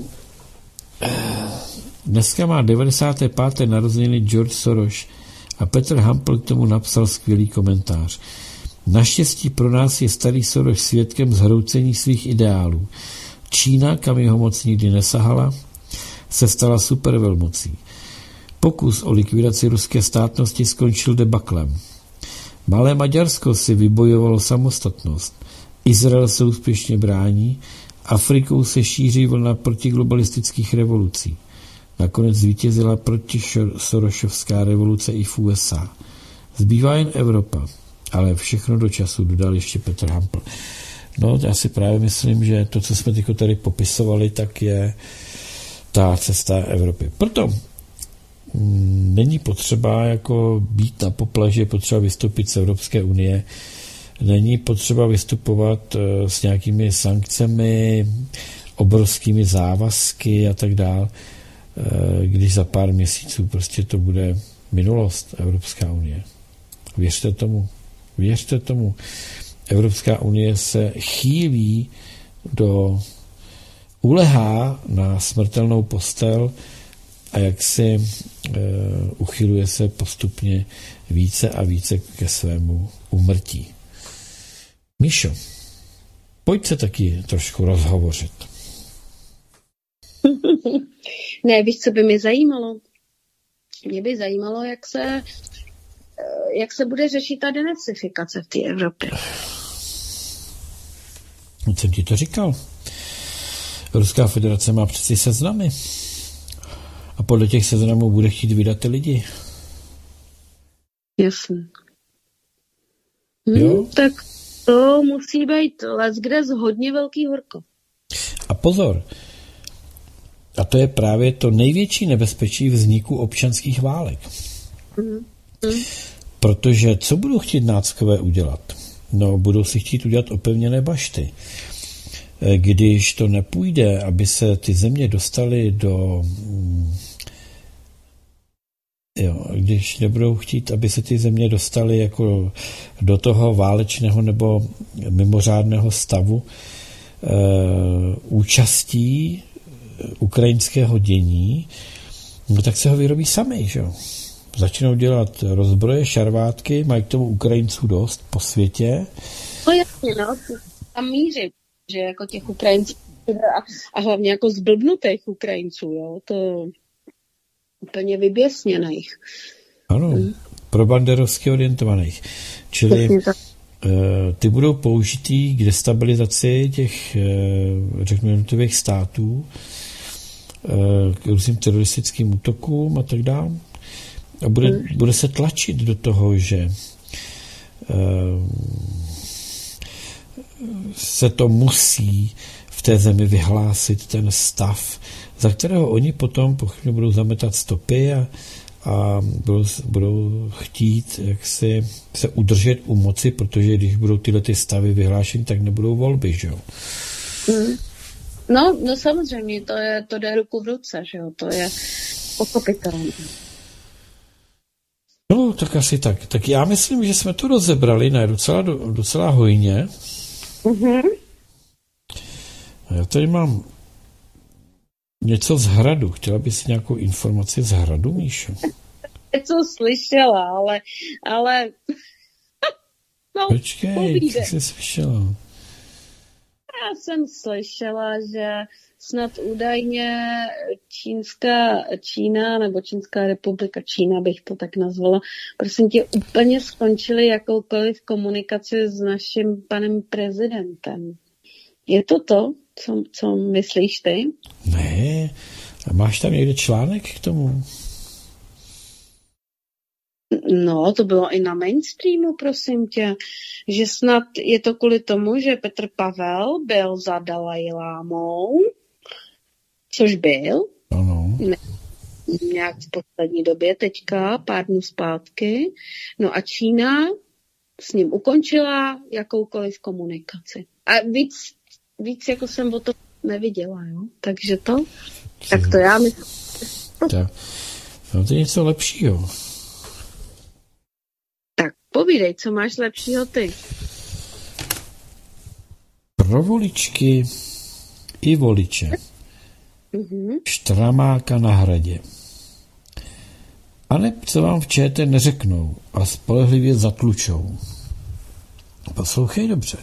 Dneska má devadesáté páté narozeniny George Soros a Petr Hampl k tomu napsal skvělý komentář. Naštěstí pro nás je starý Soros svědkem zhroucení svých ideálů. Čína, kam jeho moc nikdy nesahala, se stala supervelmocí. Pokus o likvidaci ruské státnosti skončil debaklem. Malé Maďarsko si vybojovalo samostatnost. Izrael se úspěšně brání, Afrikou se šíří vlna protiglobalistických revolucí. Nakonec zvítězila protisorosovská revoluce i v U S A. Zbývá jen Evropa, ale všechno do času, dodal ještě Petr Hampl. No, já si právě myslím, že to, co jsme teď tady popisovali, tak je ta cesta Evropy. Proto mm, není potřeba jako být na poplaži, je potřeba vystoupit z Evropské unie, není potřeba vystupovat uh, s nějakými sankcemi, obrovskými závazky a tak dál, uh, když za pár měsíců prostě to bude minulost Evropská unie. Věřte tomu. Věřte tomu. Evropská unie se chýlí do ulehá na smrtelnou postel a jak si uh, uchyluje se postupně více a více ke svému úmrtí. Míšo, pojď se taky trošku rozhovořit. Ne, víš, co by mě zajímalo? Mě by zajímalo, jak se, jak se bude řešit ta denacifikace v té Evropě. Jsem ti to říkal. Ruská federace má přeci seznamy. A podle těch seznamů bude chtít vydat ty lidi. Jasně. Hmm, tak to musí být leckde z hodně velký horko. A pozor, a to je právě to největší nebezpečí vzniku občanských válek. Hmm. Hmm. Protože co budou chtít náckové udělat? No, budou si chtít udělat opevněné bašty. Když to nepůjde, aby se ty země dostaly do... Jo, když nebudou chtít, aby se ty země dostaly jako do toho válečného nebo mimořádného stavu e, účastí ukrajinského dění, no tak se ho vyrobí sami, že jo. Začnou dělat rozbroje, šarvátky, mají k tomu Ukrajinců dost po světě. No jasně, no, tam míří, že jako těch Ukrajinců a hlavně jako zblbnutých Ukrajinců, jo, to úplně vyběsněných. Ano, hmm. pro banderovsky orientovaných. Čili ty budou použitý k destabilizaci těch, řekněme, jednotlivých států, k různým teroristickým útokům a tak dále. A bude, hmm. bude se tlačit do toho, že se to musí v té zemi vyhlásit ten stav, za kterého oni potom pochybně budou zametat stopy a, a budou, budou chtít jak si, se udržet u moci, protože když budou tyhle ty stavy vyhlášeny, tak nebudou volby, že jo? Mm. No, no samozřejmě, to, je, to jde ruku v ruce, že jo? To je pochopitelné. No, tak asi tak. Tak já myslím, že jsme to rozebrali, ne, docela, docela hojně. Mhm. Já tady mám něco z Hradu. Chtěla bys nějakou informaci z Hradu, Míšo? Něco slyšela, ale... ale... no, Počkej, povídej. co jsi slyšela? Já jsem slyšela, že snad údajně Čínská Čína nebo Čínská republika, Čína bych to tak nazvala, prosím tě, úplně skončili jakoukoliv komunikaci s naším panem prezidentem. Je to to, co, co myslíš ty? Ne, a máš tam někde článek k tomu? No, to bylo i na mainstreamu, prosím tě, že snad je to kvůli tomu, že Petr Pavel byl za Dalajlámou, což byl. Ano. Ne, nějak v poslední době, teďka, pár dnů zpátky. No a Čína s ním ukončila jakoukoliv komunikaci. A víc, víc jako jsem o to neviděla, jo. Takže to, tak to já myslím. Tak, no to je něco lepšího. Tak povídej, co máš lepšího ty? Pro voličky i voliče. Mm-hmm. Štramáka na Hradě. A ne, co vám v ČT neřeknou a spolehlivě zatlučou. Poslouchej dobře.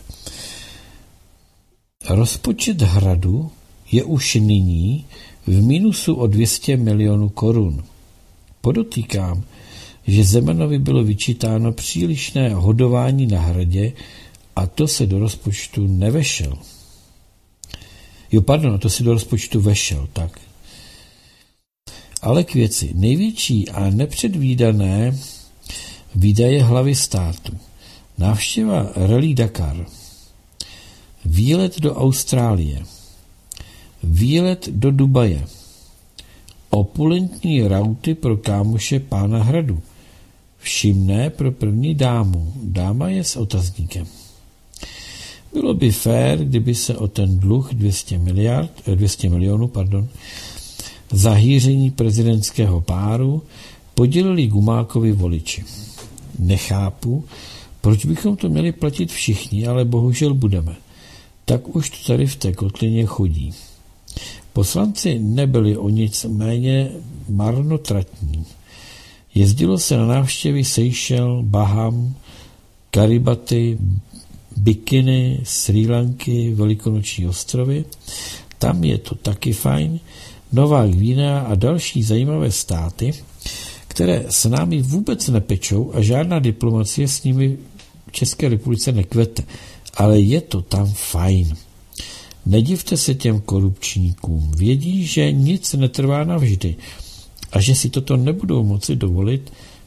Rozpočet Hradu je už nyní v minusu o dvě stě milionů korun. Podotýkám, že Zemanovi bylo vyčítáno přílišné hodování na Hradě a to se do rozpočtu nevešel. Jo, pardon, to si do rozpočtu vešel, tak. Ale k věci. Největší a nepředvídané výdaje hlavy státu. Návštěva Rally Dakar. Výlet do Austrálie. Výlet do Dubaje. Opulentní rauty pro kámoše pána Hradu. Všimné pro první dámu. Dáma je s otazníkem. Bylo by fér, kdyby se o ten dluh dvě stě miliard, dvě stě milionů, pardon, za hýření prezidentského páru podělili Gumákovi voliči. Nechápu, proč bychom to měli platit všichni, ale bohužel budeme. Tak už to tady v té kotlině chodí. Poslanci nebyli o nic méně marnotratní. Jezdilo se na návštěvy Seychel, Baham, Karibaty, Bikiny, Srí Lanky, Velikonoční ostrovy. Tam je to taky fajn. Nová Gvinea a další zajímavé státy, které s námi vůbec nepečou a žádná diplomacie s nimi v České republice nekvete. Ale je to tam fajn. Nedivte se těm korupčníkům. Vědí, že nic netrvá navždy a že si toto nebudou moci dovolit,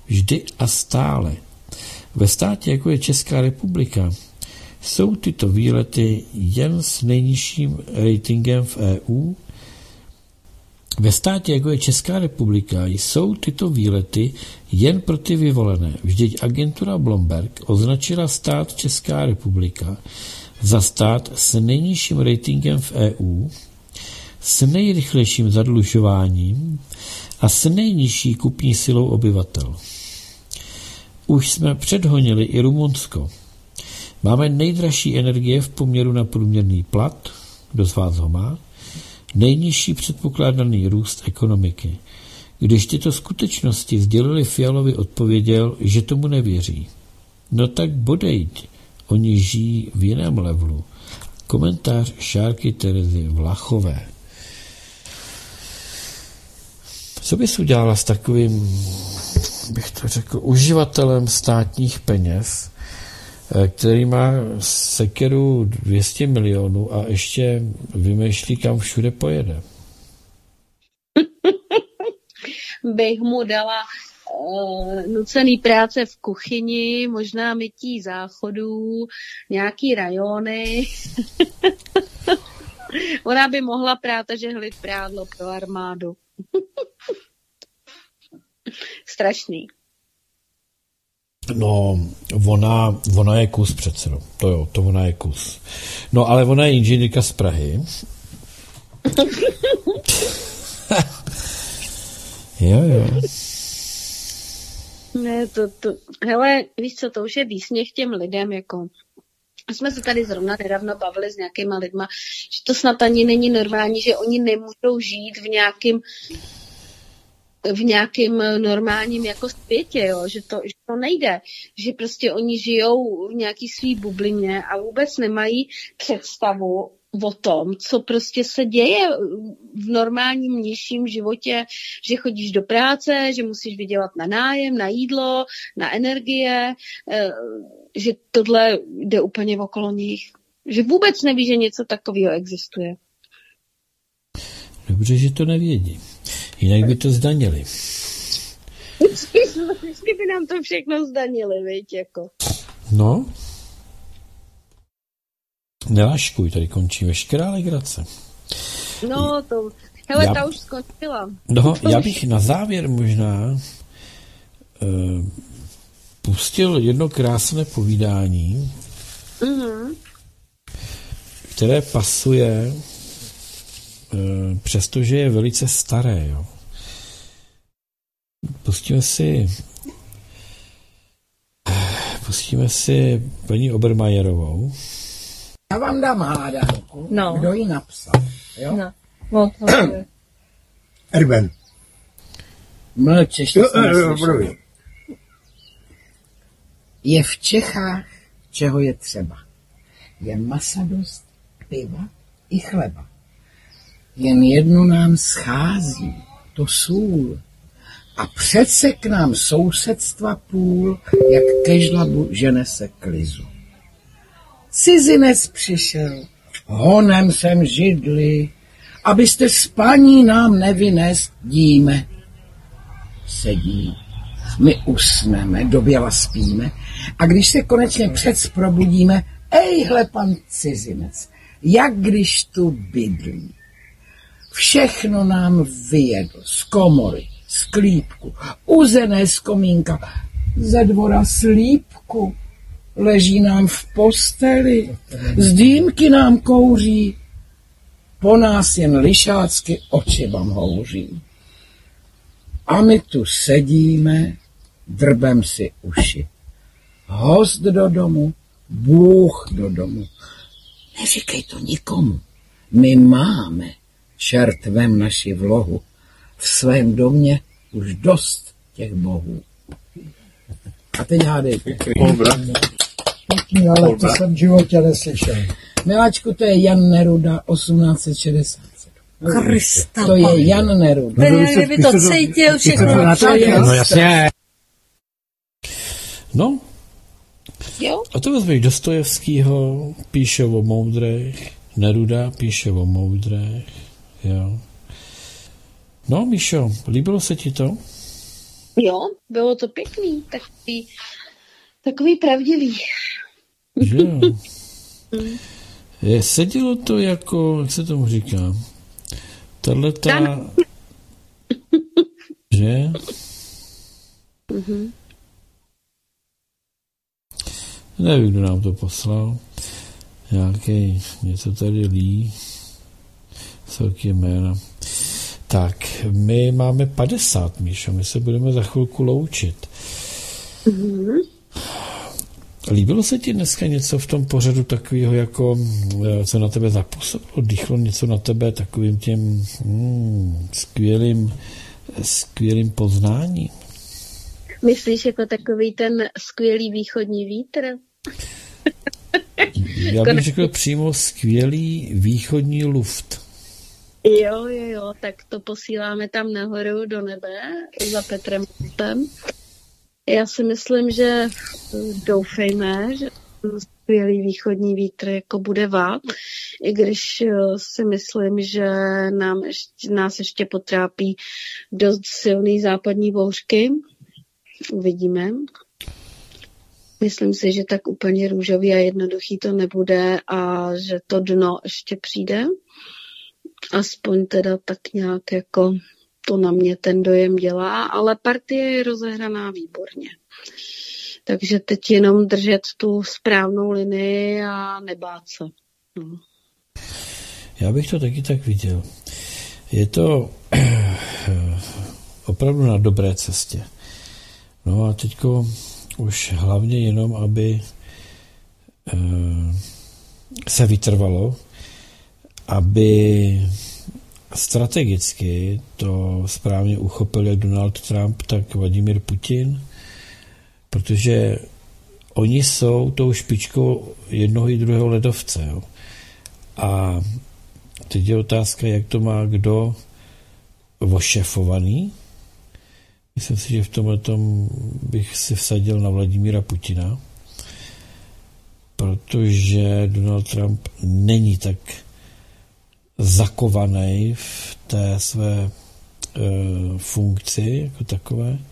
Vždy a stále. Ve státě, jako je Česká republika, jsou tyto výlety jen s nejnižším ratingem v E U. Ve státě, jako je Česká republika, jsou tyto výlety jen pro ty vyvolené. Vždyť agentura Bloomberg označila stát Česká republika za stát s nejnižším ratingem v E U, s nejrychlejším zadlužováním a s nejnižší kupní silou obyvatel. Už jsme předhonili i Rumunsko. Máme nejdražší energie v poměru na průměrný plat, kdo z vás ho má, nejnižší předpokládaný růst ekonomiky. Když tyto skutečnosti sdělili Fialovi, odpověděl, že tomu nevěří. No tak bodejť, oni žijí v jiném levelu. Komentář Šárky Terezy Vlachové. Co bys udělala s takovým, bych to řekl, uživatelem státních peněz, který má sekeru dvě stě milionů a ještě vymýšlí, kam všude pojede? Bych mu dala uh, nucený práce v kuchyni, možná mytí záchodů, nějaký rajony. Ona by mohla práta žehlit prádlo pro armádu. Strašný. No, ona, ona je kus přece, no. To jo, to ona je kus. No, ale ona je inženýrka z Prahy. jo, jo. Ne, to, to, hele, víš co, to už je výsměch těm lidem, jako. Jsme se tady zrovna nedávno bavili s nějakýma lidma, že to snad ani není normální, že oni nemůžou žít v nějakým v nějakým normálním jako světě, jo? Že, to, že to nejde, že prostě oni žijou v nějaký svý bublině a vůbec nemají představu o tom, co prostě se děje v normálním nižším životě, že chodíš do práce, že musíš vydělat na nájem, na jídlo, na energie, že tohle jde úplně okolo nich. Že vůbec neví, že něco takového existuje. Dobře, že to nevědí. Jinak by to zdanili. Vždycky by nám to všechno zdanili, viď, jako. No. Nelaškuj, tady končí veškerá legrace. No, to... Hele, já, ta už skončila. No, já bych na závěr možná uh, pustil jedno krásné povídání, mm-hmm. které pasuje, uh, přestože je velice staré, jo. Pustíme si pustíme si paní Obermajerovou. Já vám dám hádanku, no. Kdo ji napsal. Jo? No. No, to je. Erben. Mlčeš, to jsem neslyšel. Je v Čechách, čeho je třeba. Je masa dost, piva i chleba. Jen jedno nám schází, to sůl. A přece k nám sousedstva půl, jak ke žlabu žene se klizu. Cizinec přišel, honem sem židli, abyste spaní nám nevynes, díme. Sedí, my usneme, doběla spíme, a když se konečně přec probudíme, ejhle pan cizinec, jak když tu bydlí. Všechno nám vyjedl z komory, z klípku, uzené z komínka, ze dvora slípku. Leží nám v posteli, z dýmky nám kouří, po nás jen lišácky oči vám houří. A my tu sedíme, drbem si uši. Host do domu, Bůh do domu. Neříkej to nikomu, my máme, čert vem naši vlohu, v svém domě už dost těch bohů. A teď hádejte. Pěkný, ale to jsem v životě neslyšel. Miláčku, to je Jan Neruda, osmnáct set šedesát sedm. Krista, to je Jan Neruda. Ten kdyby to cítil všechno. No jasně. No. Jo? A to vezmeš Dostojevskýho, píše o moudrech, Neruda píše o moudrech, jo. No, Míšo, líbilo se ti to? Jo, bylo to pěkný, takový, takový pravdivý. Že jo. Je, sedělo to jako, jak se tomu říká, tahleta, že? Mhm. Nevím, kdo nám to poslal. Nějaký, něco tady lí. Celky jména. Tak, my máme padesát, Míšo, my se budeme za chvilku loučit. Mhm. Líbilo se ti dneska něco v tom pořadu takového, jako, co na tebe zapůsobilo, dýchlo něco na tebe takovým tím hmm, skvělým, skvělým poznáním? Myslíš jako takový ten skvělý východní vítr? Já bych řekl přímo skvělý východní luft. Jo, jo, jo, tak to posíláme tam nahoru do nebe za Petrem Mostem. Já si myslím, že doufejme, že skvělý východní vítr jako bude vát, i když si myslím, že nám ještě, nás ještě potrápí dost silný západní bouřky. Uvidíme. Myslím si, že tak úplně růžový a jednoduchý to nebude a že to dno ještě přijde. Aspoň teda tak nějak jako to na mě ten dojem dělá, ale partie je rozehraná výborně. Takže teď jenom držet tu správnou linii a nebát se. No. Já bych to taky tak viděl. Je to opravdu na dobré cestě. No a teďko už hlavně jenom, aby se vytrvalo, aby strategicky to správně uchopil jak Donald Trump, tak Vladimír Putin, protože oni jsou tou špičkou jednoho i druhého ledovce. Jo. A teď je otázka, jak to má kdo ošefovaný. Myslím si, že v tomhle tom bych si vsadil na Vladimíra Putina, protože Donald Trump není tak zakovaný v té své e, funkci jako takové. E,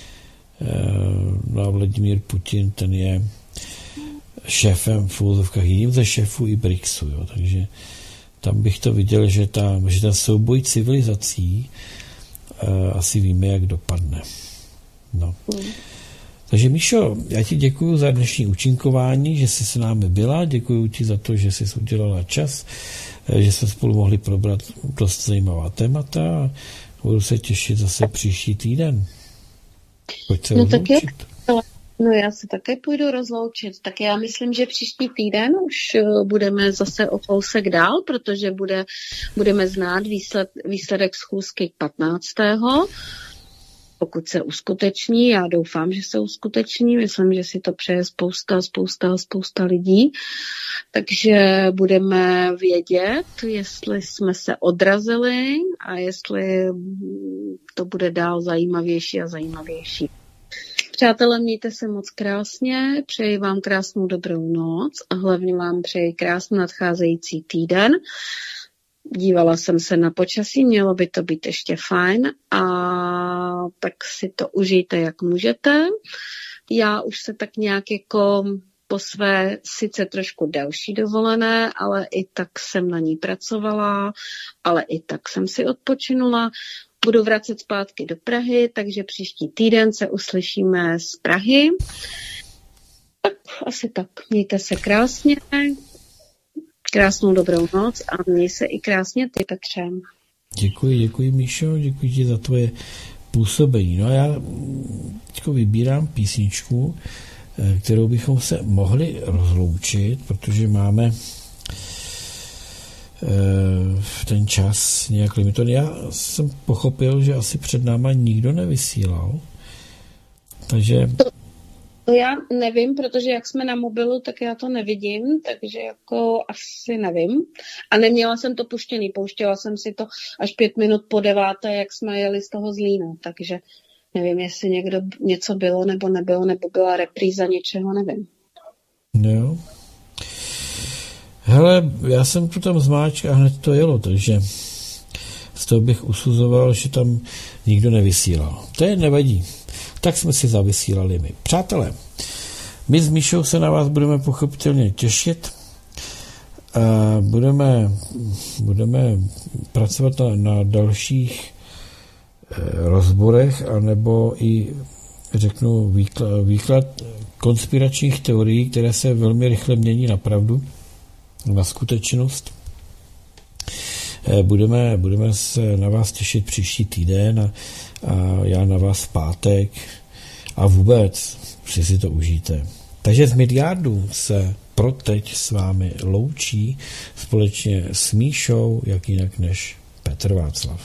no a Vladimír Putin, ten je šéfem v úzovkách jiným ze šéfů i BRICSu, jo, takže tam bych to viděl, že, ta, že ten souboj civilizací e, asi víme, jak dopadne. No. Mm. Takže Míšo, já ti děkuju za dnešní účinkování, že jsi s námi byla, děkuju ti za to, že jsi udělala čas, že jsme spolu mohli probrat dost zajímavá témata a budu se těšit zase příští týden. Pojď se no rozloučit. Tak no já se také půjdu rozloučit. Tak já myslím, že příští týden už budeme zase o kousek dál, protože bude, budeme znát výsled, výsledek schůzky patnáctého Pokud se uskuteční, já doufám, že se uskuteční, myslím, že si to přeje spousta, spousta, spousta lidí, takže budeme vědět, jestli jsme se odrazili a jestli to bude dál zajímavější a zajímavější. Přátelé, mějte se moc krásně, přeji vám krásnou dobrou noc a hlavně vám přeji krásný nadcházející týden. Dívala jsem se na počasí, mělo by to být ještě fajn a tak si to užijte, jak můžete. Já už se tak nějak jako po své sice trošku delší dovolené, ale i tak jsem na ní pracovala, ale i tak jsem si odpočinula. Budu vracet zpátky do Prahy, takže příští týden se uslyšíme z Prahy. Tak asi tak. Mějte se krásně. Krásnou dobrou noc a měj se i krásně ty, Petře. Děkuji, děkuji, Míšo, děkuji ti za tvoje působení. No a já teďko vybírám písničku, kterou bychom se mohli rozloučit, protože máme ten čas nějak limitovaný. Já jsem pochopil, že asi před náma nikdo nevysílal, takže... To já nevím, protože jak jsme na mobilu, tak já to nevidím, takže jako asi nevím. A neměla jsem to puštěný, pouštěla jsem si to až pět minut po deváté, jak jsme jeli z toho Zlína, takže nevím, jestli někdo něco bylo nebo nebylo, nebo byla repríza něčeho, nevím. Jo. Hele, já jsem tu tam zmáčk a hned to jelo, takže z toho bych usuzoval, že tam nikdo nevysílal. To je nevadí. tak jsme si zavysílali my. Přátelé, my s Míšou se na vás budeme pochopitelně těšit. Budeme, budeme pracovat na, na dalších rozborech, anebo i řeknu výklad, výklad konspiračních teorií, které se velmi rychle mění na pravdu, na skutečnost. Budeme, budeme se na vás těšit příští týden a, a já na vás v pátek a vůbec si si to užijte. Takže z Midgardu se pro teď s vámi loučí společně s Míšou, jak jinak než Petr Václav.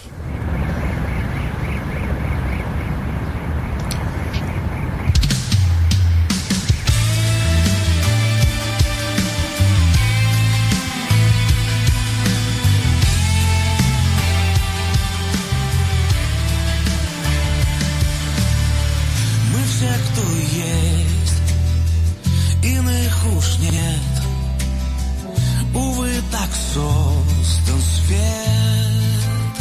Создан свет,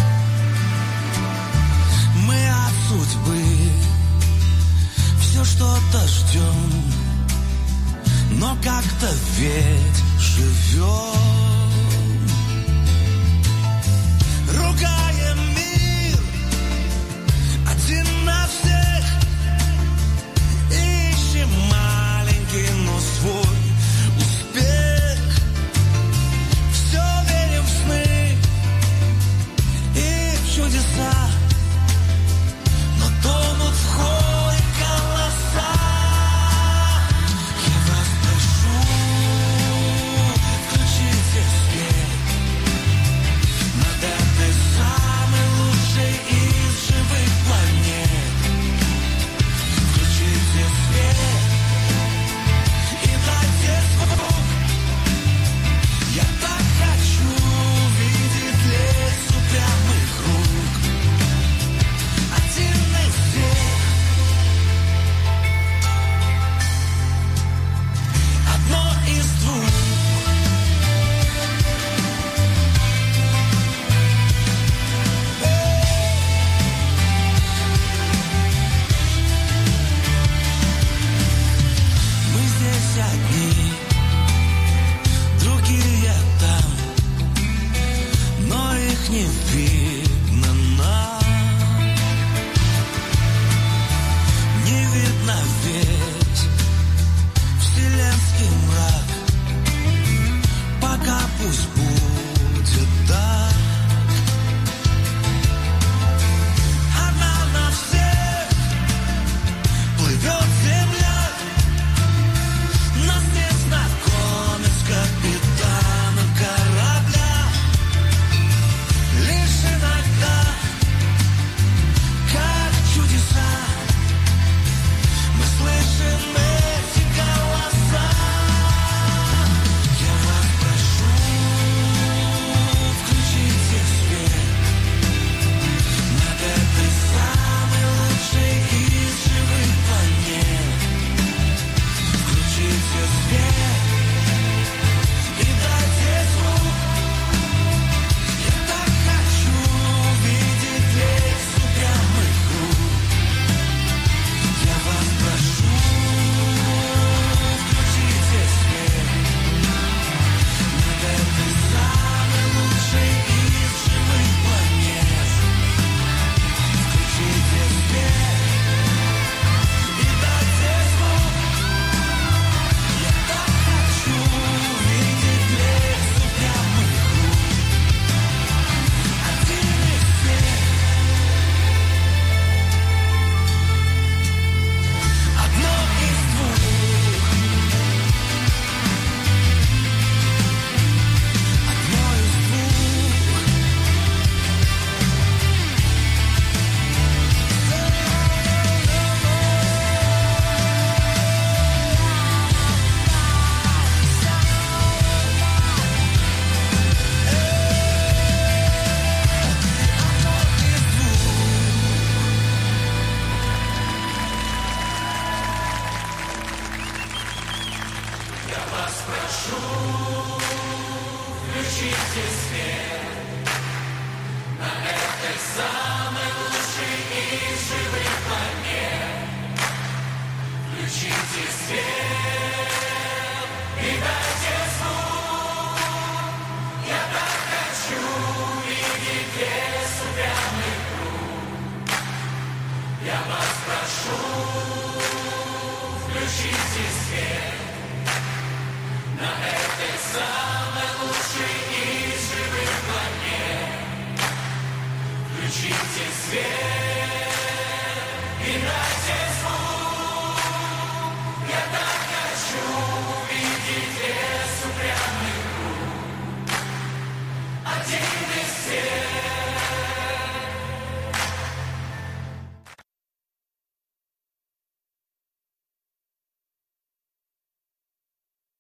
мы от судьбы все что-то ждем, но как-то ведь живем, ругаем мир один на всех, ищем маленький, но свой успех. Чудеса, но тонут в холе голоса. Я вас прошу, включите свет над этой самой лучшей из живых планет. Включите свет и дайте звук. Я так хочу видеть лес упрямых рук. Один из всех, одно из двух. Мы здесь одни, другие там, но их не видно нам. Не видно ведь вселенский мрак, пока пусть будет так. Одна на всех плывет земля, нас не знакомит с капитаном корабля. Лишь иногда, как чудеса, мы слышим эти голоса. Я вас прошу, включите свет над этой самой лучшей из живых планет. Включите свет и дайте звук. Я так хочу видеть лес упрямых рук. Я вас прошу, включите свет над этой самой лучшей из живых планет. Включите свет и дайте звук. Я так хочу видеть лес упрямых рук. Один из всех, одно из двух. Одно из двух. Я вас прошу, включите свет на этой самой лучшей из живых планет. Включите свет и дайте звук. Я так хочу видеть без упрямых рук. Я вас прошу, включите свет на этой сцене.